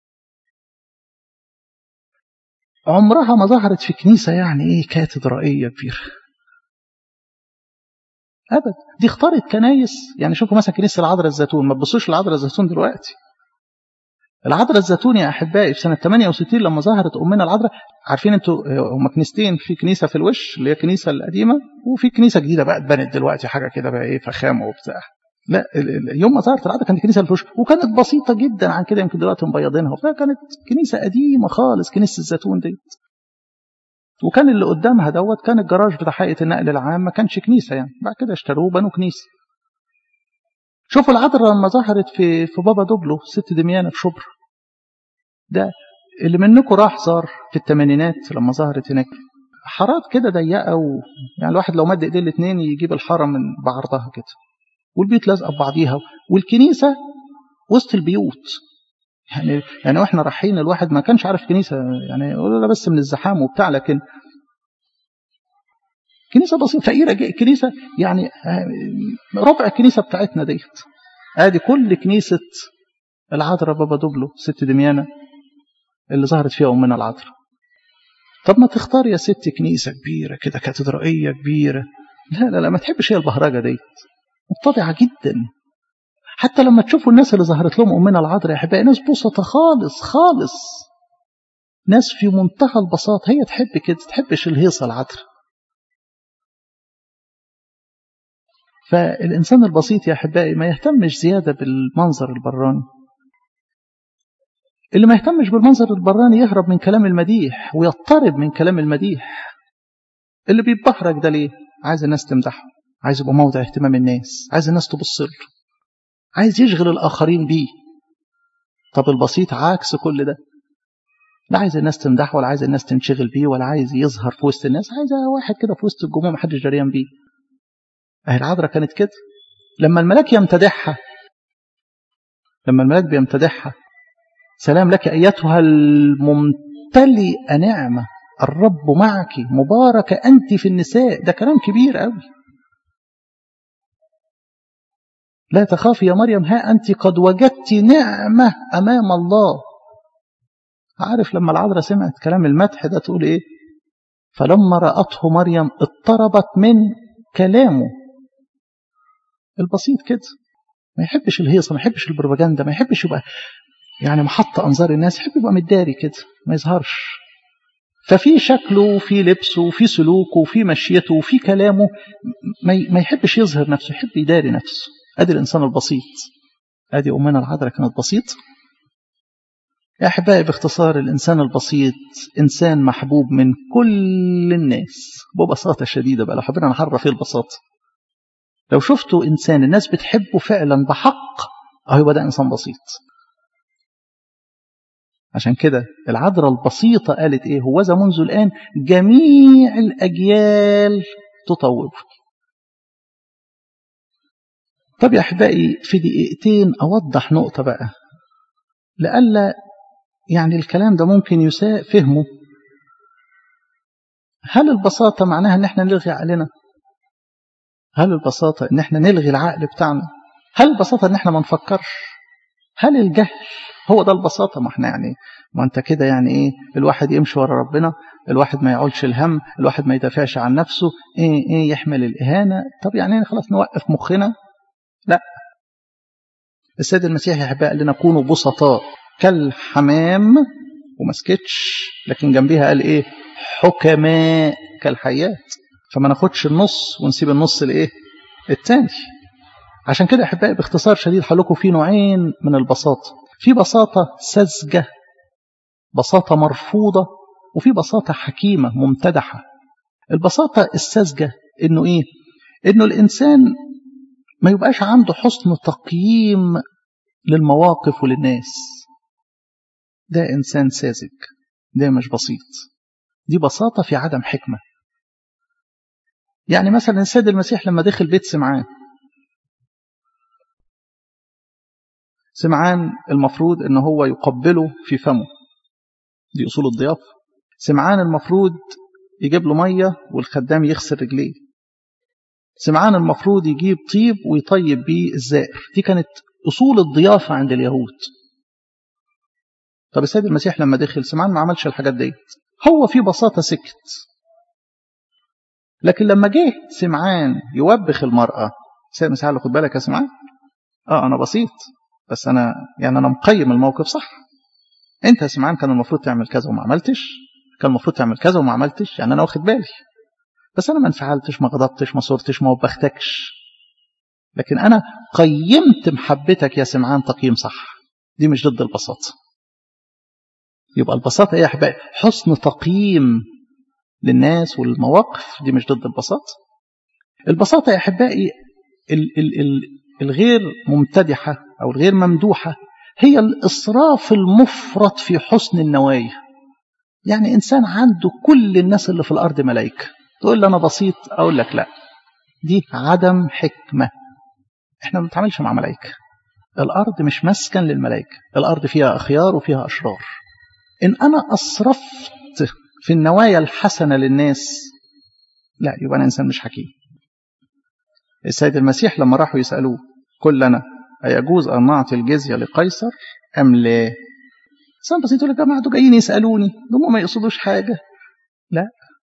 عمرها ما ظهرت في كنيسة يعني إيه كاتدرائية كبيرة أبدا. دي اختارت كنايس، يعني شوفوا مثلا كنيسة العذراء الزيتون، ما تبصوش العذراء الزيتون دلوقتي. العذراء الزيتون يا أحبائي في سنة ثمانية وستين لما ظهرت أمنا العذراء، عارفين أنتوا هم كنيستين، في كنيسة في الوش اللي هي الكنيسة القديمة، وفي كنيسة جديدة بقى اتبنت دلوقتي حاجة كده بقى إيه فخامة وبتاع. لا يوم ما ظهرت العذراء كانت كنيسة الوش، وكانت بسيطة جدا عن كده، يمكن دلوقتي مبيضينها، فكانت كنيسة قديمة خالص كنيسة الزيتون دي. وكان اللي قدامها دوت كان الجراج بتاع هيئة النقل العام، ما كانش كنيسة يعني، بعد كده اشتروه بنوا كنيسة. شوفوا العذراء لما ظهرت في في بابا دوبلو ست دميانة في شبرا، ده اللي منكم راح زار في الثمانينات لما ظهرت هناك، حارات كده ضيقه، و... يعني الواحد لو مد ايديه الاثنين يجيب الحاره من بعرضها كده، والبيوت لازقه ببعضيها، والكنيسه وسط البيوت. يعني يعني واحنا رايحين الواحد ما كانش عارف كنيسه، يعني يقول لا بس من الزحام وبتاع، لكن كنيسه بسيطه فقيره، كنيسه يعني ربع الكنيسه بتاعتنا ديت. ادي كل كنيسه العذراء بابا دوبلو ست دميانه اللي ظهرت فيها أمنا العذراء. طب ما تختار يا ست كنيسة كبيرة كده كاتدرائية كبيرة. لا لا لا ما تحبش هي البهرجة ديت، متضعة جدا. حتى لما تشوفوا الناس اللي ظهرت لهم أمنا العذراء يا حبايبي ناس بسطة خالص خالص، ناس في منتهى البساطة. هي تحب كده، تحبش الهيصة العذراء. فالإنسان البسيط يا حبايبي ما يهتمش زيادة بالمنظر البراني. اللي ما يهتمش بالمنظر البراني يهرب من كلام المديح ويضطرب من كلام المديح. اللي بيتبهرج ده ليه؟ عايز الناس تمدحه، عايز يبقى موضع اهتمام الناس، عايز الناس تبص له، عايز يشغل الآخرين بيه. طب البسيط عكس كل ده، لا عايز الناس تمدحه ولا عايز الناس تنشغل بيه ولا عايز يظهر في وسط الناس، عايز واحد كده في وسط الجموع محدش جريان بيه. اهي العذراء كانت كده. لما الملاك يمتدحها، لما الملاك بيمتدحها سلام لك أيتها الممتلئة نعمة الرب معك مباركة أنت في النساء، ده كلام كبير قوي. لا تخافي يا مريم ها أنت قد وجدت نعمة أمام الله. عارف لما العذراء سمعت كلام المدح ده تقول إيه؟ فلما رأته مريم اضطربت من كلامه. البسيط كده. ما يحبش الهيصة، ما يحبش البروباجندا، ما يحبش يبقى يعني محط أنظار الناس، يحب يبقى متداري كده ما يظهرش. ففي شكله وفي لبسه وفي سلوكه وفي مشيته وفي كلامه ما يحبش يظهر نفسه، يحب يداري نفسه. أدي الإنسان البسيط، أدي أمنا العذراء كانت بسيطة. يا أحبائي باختصار الإنسان البسيط إنسان محبوب من كل الناس ببساطة شديدة. بقى لو حبينا نحرف فيه البساطة، لو شفتوا إنسان الناس بتحبه فعلا بحق أهو ده إنسان بسيط. عشان كده العذراء البسيطة قالت إيه؟ هوذا منذ الآن جميع الأجيال تطوب. طب يا أحبائي في دقيقتين أوضح نقطة بقى لألا يعني الكلام ده ممكن يساء فهمه. هل البساطة معناها ان احنا نلغي عقلنا؟ هل البساطة ان احنا نلغي العقل بتاعنا؟ هل البساطة ان احنا ما نفكرش؟ هل الجهل هو ده البساطة؟ ما احنا يعني ما انت كده يعني ايه، الواحد يمشي ورا ربنا، الواحد ما يعولش الهم، الواحد ما يدافعش عن نفسه، ايه ايه يحمل الإهانة. طب يعني ايه خلاص نوقف مخنا؟ لا، السيد المسيح يا أحبائي قال لنا كونوا بسطاء كالحمام وما سكتش، لكن جنبيها قال ايه؟ حكماء كالحيات. فما ناخدش النص ونسيب النص لايه؟ التاني. عشان كده احبائي باختصار شديد هقولكم في نوعين من البساطه، في بساطه ساذجه، بساطه مرفوضه، وفي بساطه حكيمه ممتدحه. البساطه الساذجه انه ايه؟ انه الانسان ما يبقاش عنده حسن تقييم للمواقف وللناس. ده انسان ساذج، ده مش بسيط، دي بساطة في عدم حكمة. يعني مثلا السيد المسيح لما دخل بيت سمعان، سمعان المفروض ان هو يقبله في فمه، دي اصول الضيافة. سمعان المفروض يجيب له مية والخدام يغسل رجليه. سمعان المفروض يجيب طيب ويطيب بيه الزائر، دي كانت اصول الضيافة عند اليهود. طب السيد المسيح لما دخل سمعان ما عملش الحاجات دي، هو في بساطة سكت. لكن لما جه سمعان يوبخ المرأة، السيد المسيح قال له خد بالك يا سمعان، اه انا بسيط بس انا يعني انا مقيم الموقف صح. انت يا سمعان كان المفروض تعمل كذا وما عملتش، كان المفروض تعمل كذا وما عملتش، يعني انا واخد بالي، بس انا ما انفعلتش ما غضبتش ما صورتش ما وبختكش، لكن انا قيمت محبتك يا سمعان تقييم صح. دي مش ضد البساطة. يبقى البساطة ايه يا احبائي؟ حسن تقييم للناس والمواقف، دي مش ضد البساطة. البساطة يا احبائي ال ال ال الغير ممتدحة أو الغير ممدوحة هي الإسراف المفرط في حسن النوايا. يعني إنسان عنده كل الناس اللي في الأرض ملائكة، تقول لي أنا بسيط، أقول لك لا، دي عدم حكمة. إحنا ما بنتعاملش مع ملائكة، الأرض مش مسكن للملائكة، الأرض فيها أخيار وفيها أشرار. إن أنا أسرفت في النوايا الحسنة للناس، لا، يبقى أنا إنسان مش حكيم. السيد المسيح لما راحوا يسألوه كلنا أيجوز أن نعطي الجزية لقيصر أم لا؟ إنسان بسيط يقول لك يا جماعة دول جايين يسألوني، دول ما يقصدوش حاجة. لا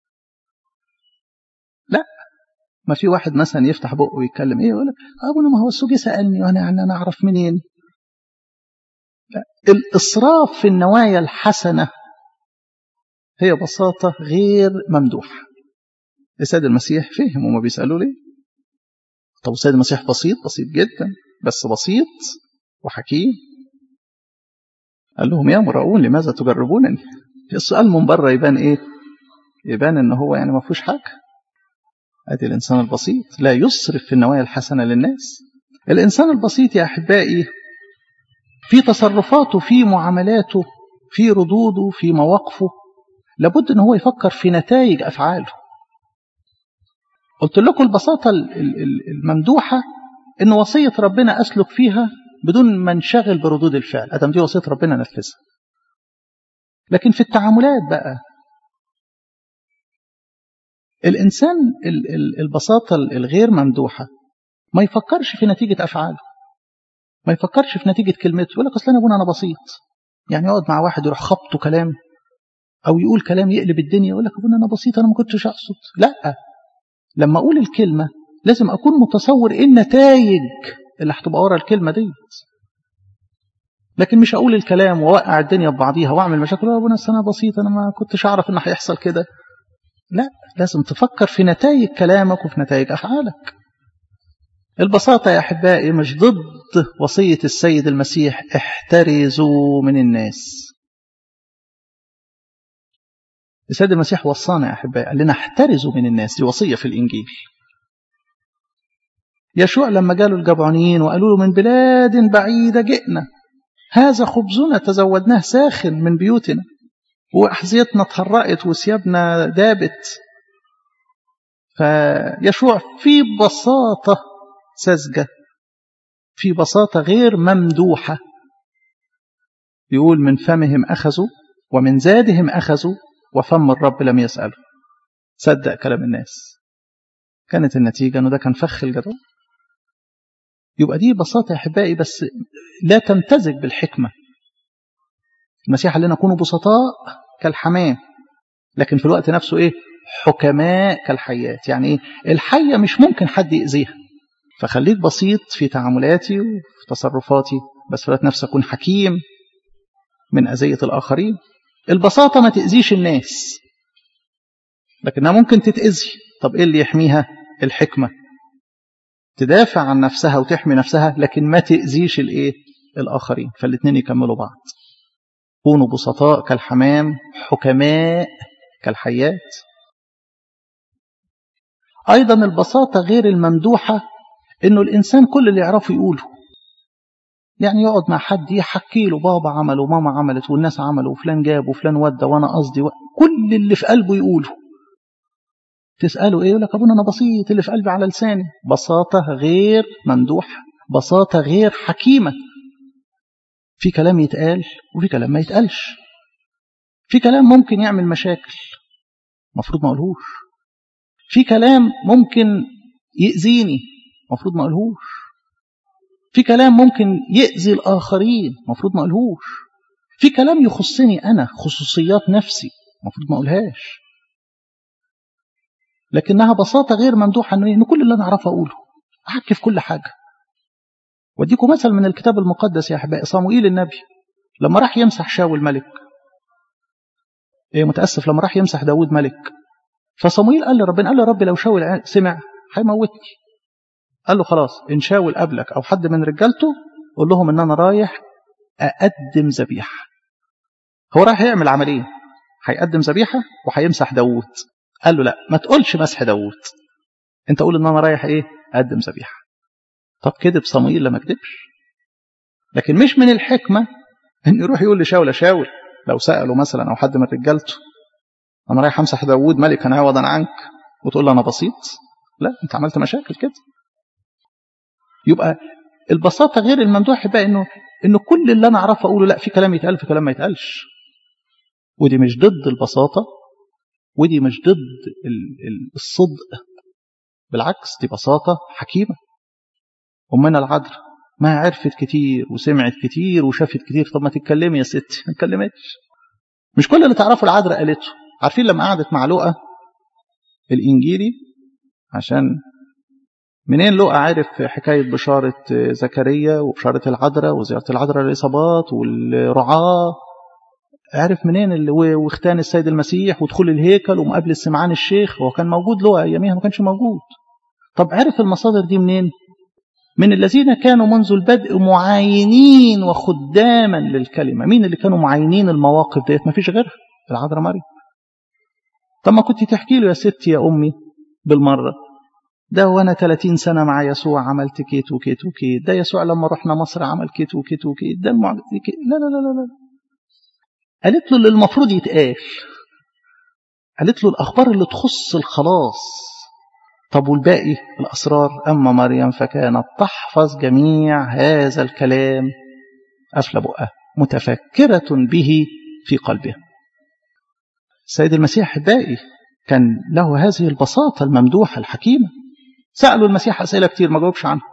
لا، ما في واحد مثلا يفتح بقه ويتكلم ايه يقول لك ابونا ما هو السوق سألني وانا يعني انا اعرف منين. لا، الإسراف في النوايا الحسنة هي بساطة غير ممدوحة. السيد المسيح فهم وما بيسألوا ليه. طب السيد المسيح بسيط بسيط جدا، بس بسيط وحكيم. قال لهم يا مراؤون لماذا تجربونني؟ السؤال من بره يبان ايه؟ يبان ان هو يعني ما فيهوش حاجه. ادي الانسان البسيط لا يسرف في النوايا الحسنه للناس. الانسان البسيط يا احبائي في تصرفاته في معاملاته في ردوده في مواقفه لابد ان هو يفكر في نتائج افعاله. قلت لكم البساطه الممدوحه ان وصيه ربنا اسلك فيها بدون ما انشغل بردود الفعل، ادم دي وصيه ربنا نفذها. لكن في التعاملات بقى الإنسان البساطة الغير ممدوحة ما يفكرش في نتيجة أفعاله، ما يفكرش في نتيجة كلمته. يقول لك أصلا أنا أبونا أنا بسيط، يعني يقعد مع واحد يروح خبطه كلام أو يقول كلام يقلب الدنيا، يقول لك أبونا أنا بسيط أنا ما كنتش أقصد. لا، لما أقول الكلمة لازم أكون متصور إيه النتائج اللي هتبقى ورا الكلمة دي. لكن مش أقول الكلام ووقع الدنيا ببعضيها وأعمل مشاكل. يا أبونا أنا بسيط، أنا ما كنتش أعرف إن هيحصل كده. لا، لازم تفكر في نتائج كلامك وفي نتائج أفعالك. البساطة يا أحبائي مش ضد وصية السيد المسيح احترزوا من الناس. السيد المسيح وصانا يا أحبائي، قال لنا احترزوا من الناس، دي وصية في الإنجيل. يشوع لما جالوا الجبعونيين وقالوا له من بلاد بعيدة جئنا، هذا خبزنا تزودناه ساخن من بيوتنا، وأحذيتنا اتهرقت وثيابنا دابت. فيشوع في بساطة ساذجة، في بساطة غير ممدوحة، يقول من فمهم أخذوا ومن زادهم أخذوا وفم الرب لم يسأله. صدق كلام الناس، كانت النتيجة أنه ده كان فخ الجدول. يبقى دي بساطة يا أحبائي، بس لا تمتزج بالحكمة. المسيح قال لنا كونوا بسطاء كالحمام، لكن في الوقت نفسه إيه؟ حكماء كالحيات. يعني إيه؟ الحية مش ممكن حد يأذيها، فخليك بسيط في تعاملاتي وفي تصرفاتي، بس في الوقت نفسه أكون حكيم من أذية الآخرين. البساطة ما تأذيش الناس، لكنها ممكن تتأذي. طب إيه اللي يحميها؟ الحكمة، تدافع عن نفسها وتحمي نفسها، لكن ما تأذيش الإيه؟ الآخرين. فالاثنين يكملوا بعض. كونوا بسطاء كالحمام حكماء كالحيات. أيضا البساطة غير الممدوحة إنه الإنسان كل اللي يعرفه يقوله. يعني يقعد مع حد يحكي له بابا عمل وماما عملت والناس عملوا وفلان جاب وفلان ودى وأنا قصدي و... كل اللي في قلبه يقوله. تسأله إيه؟ يقول لك أبونا أنا بسيط، اللي في قلبي على لساني. بساطة غير ممدوحة، بساطة غير حكيمة. في كلام يتقال وفي كلام ما يتقالش. في كلام ممكن يعمل مشاكل مفروض ما أقولهوش. في كلام ممكن يأذيني مفروض ما أقولهوش. في كلام ممكن يأذي الآخرين مفروض ما أقولهوش. في كلام يخصني أنا، خصوصيات نفسي، مفروض ما أقولهاش. لكنها بساطة غير ممدوحة، إن كل اللي أنا أعرفه أقوله، أحكي في كل حاجة. واديكم مثل من الكتاب المقدس يا أحبائي. صموئيل النبي لما راح يمسح شاول ملك، إيه متأسف لما راح يمسح داود ملك، فصموئيل قال لربنا، قال له ربي لو شاول سمع هيموتني. قال له خلاص، إن شاول قبلك أو حد من رجالته قول لهم إن أنا رايح أقدم ذبيحة. هو رايح يعمل عملية، هيقدم ذبيحة وهيمسح داود. قال له لا، ما تقولش مسح داود، أنت قول إن أنا رايح إيه؟ أقدم ذبيحة. طب كذب صموئيل لما كذبش. لكن مش من الحكمة إن يروح يقول لشاول شاول لو سأله مثلا أو حد من رجالته أنا رايح أمسح داود ملكا عوضا عنك، وتقول له أنا بسيط. لا، أنت عملت مشاكل كده. يبقى البساطة غير الممدوح بقى إنه إنه كل اللي أنا أعرفه أقوله. لا، في كلام يتقال في كلام ما يتقالش. ودي مش ضد البساطة، ودي مش ضد الصدق، بالعكس دي بساطة حكيمة. أمنا العذراء ما عرفت كتير وسمعت كتير وشافت كتير. طب ما تتكلمي يا ستي، ما تتكلمتش. مش كل اللي تعرفه العذراء قالته. عارفين لما قعدت مع لوقا الإنجيلي، عشان منين لوقا عارف حكاية بشارة زكريا وبشارة العذراء وزيارة العذراء للإصابات والرعاة؟ عارف منين اللي واختان السيد المسيح ودخول الهيكل ومقابل السمعان الشيخ؟ هو كان موجود لوقا أياميها؟ ما كانش موجود. طب عارف المصادر دي منين؟ من الذين كانوا منذ البدء معاينين وخداما للكلمة. مين اللي كانوا معاينين المواقف ديت؟ ما فيش غيرها، العذراء مريم. طب ما كنت تحكي له يا ستي يا أمي بالمرة، ده وانا ثلاثين سنة مع يسوع عملت كيت وكيت وكيت، ده يسوع لما رحنا مصر عمل كيت وكيت وكيت، ده المعجزة. لا لا لا لا، قالت له اللي المفروض يتقال، قالت له الأخبار اللي تخص الخلاص. طب والباقي الأسرار؟ أما مريم فكانت تحفظ جميع هذا الكلام قافلة بقها متفكرة به في قلبها. السيد المسيح باقي كان له هذه البساطة الممدوحة الحكيمة. سألوا المسيح أسئلة كتير ما جاوبش عنها.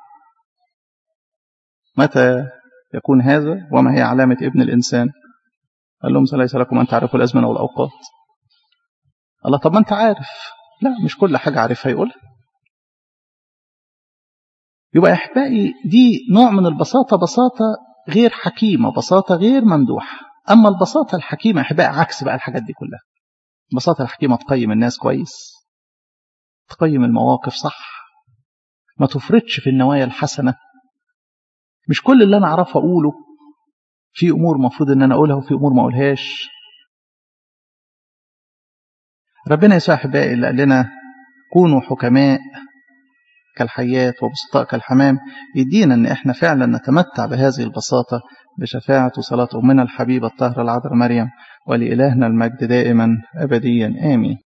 متى يكون هذا وما هي علامة ابن الإنسان؟ قال لهم ليس لكم أن تعرفوا الأزمنة والأوقات. الله، طب ما أنت عارف. لا، مش كل حاجة عارفها يقولها. يبقى أحبائي دي نوع من البساطة، بساطة غير حكيمة، بساطة غير ممدوحة. أما البساطة الحكيمة أحبائي عكس بقى الحاجات دي كلها. البساطة الحكيمة تقيم الناس كويس، تقيم المواقف صح، ما تفرطش في النوايا الحسنة. مش كل اللي أنا أعرف أقوله، في أمور مفروض أن أنا أقولها وفي أمور ما أقولهاش. ربنا يسوع أحبائي اللي قال لنا كونوا حكماء كالحيات وبسطاء كالحمام، يدينا أن إحنا فعلا نتمتع بهذه البساطة بشفاعة وصلاة أمنا الحبيبة الطاهرة العذراء مريم. ولإلهنا المجد دائما أبديا آمين.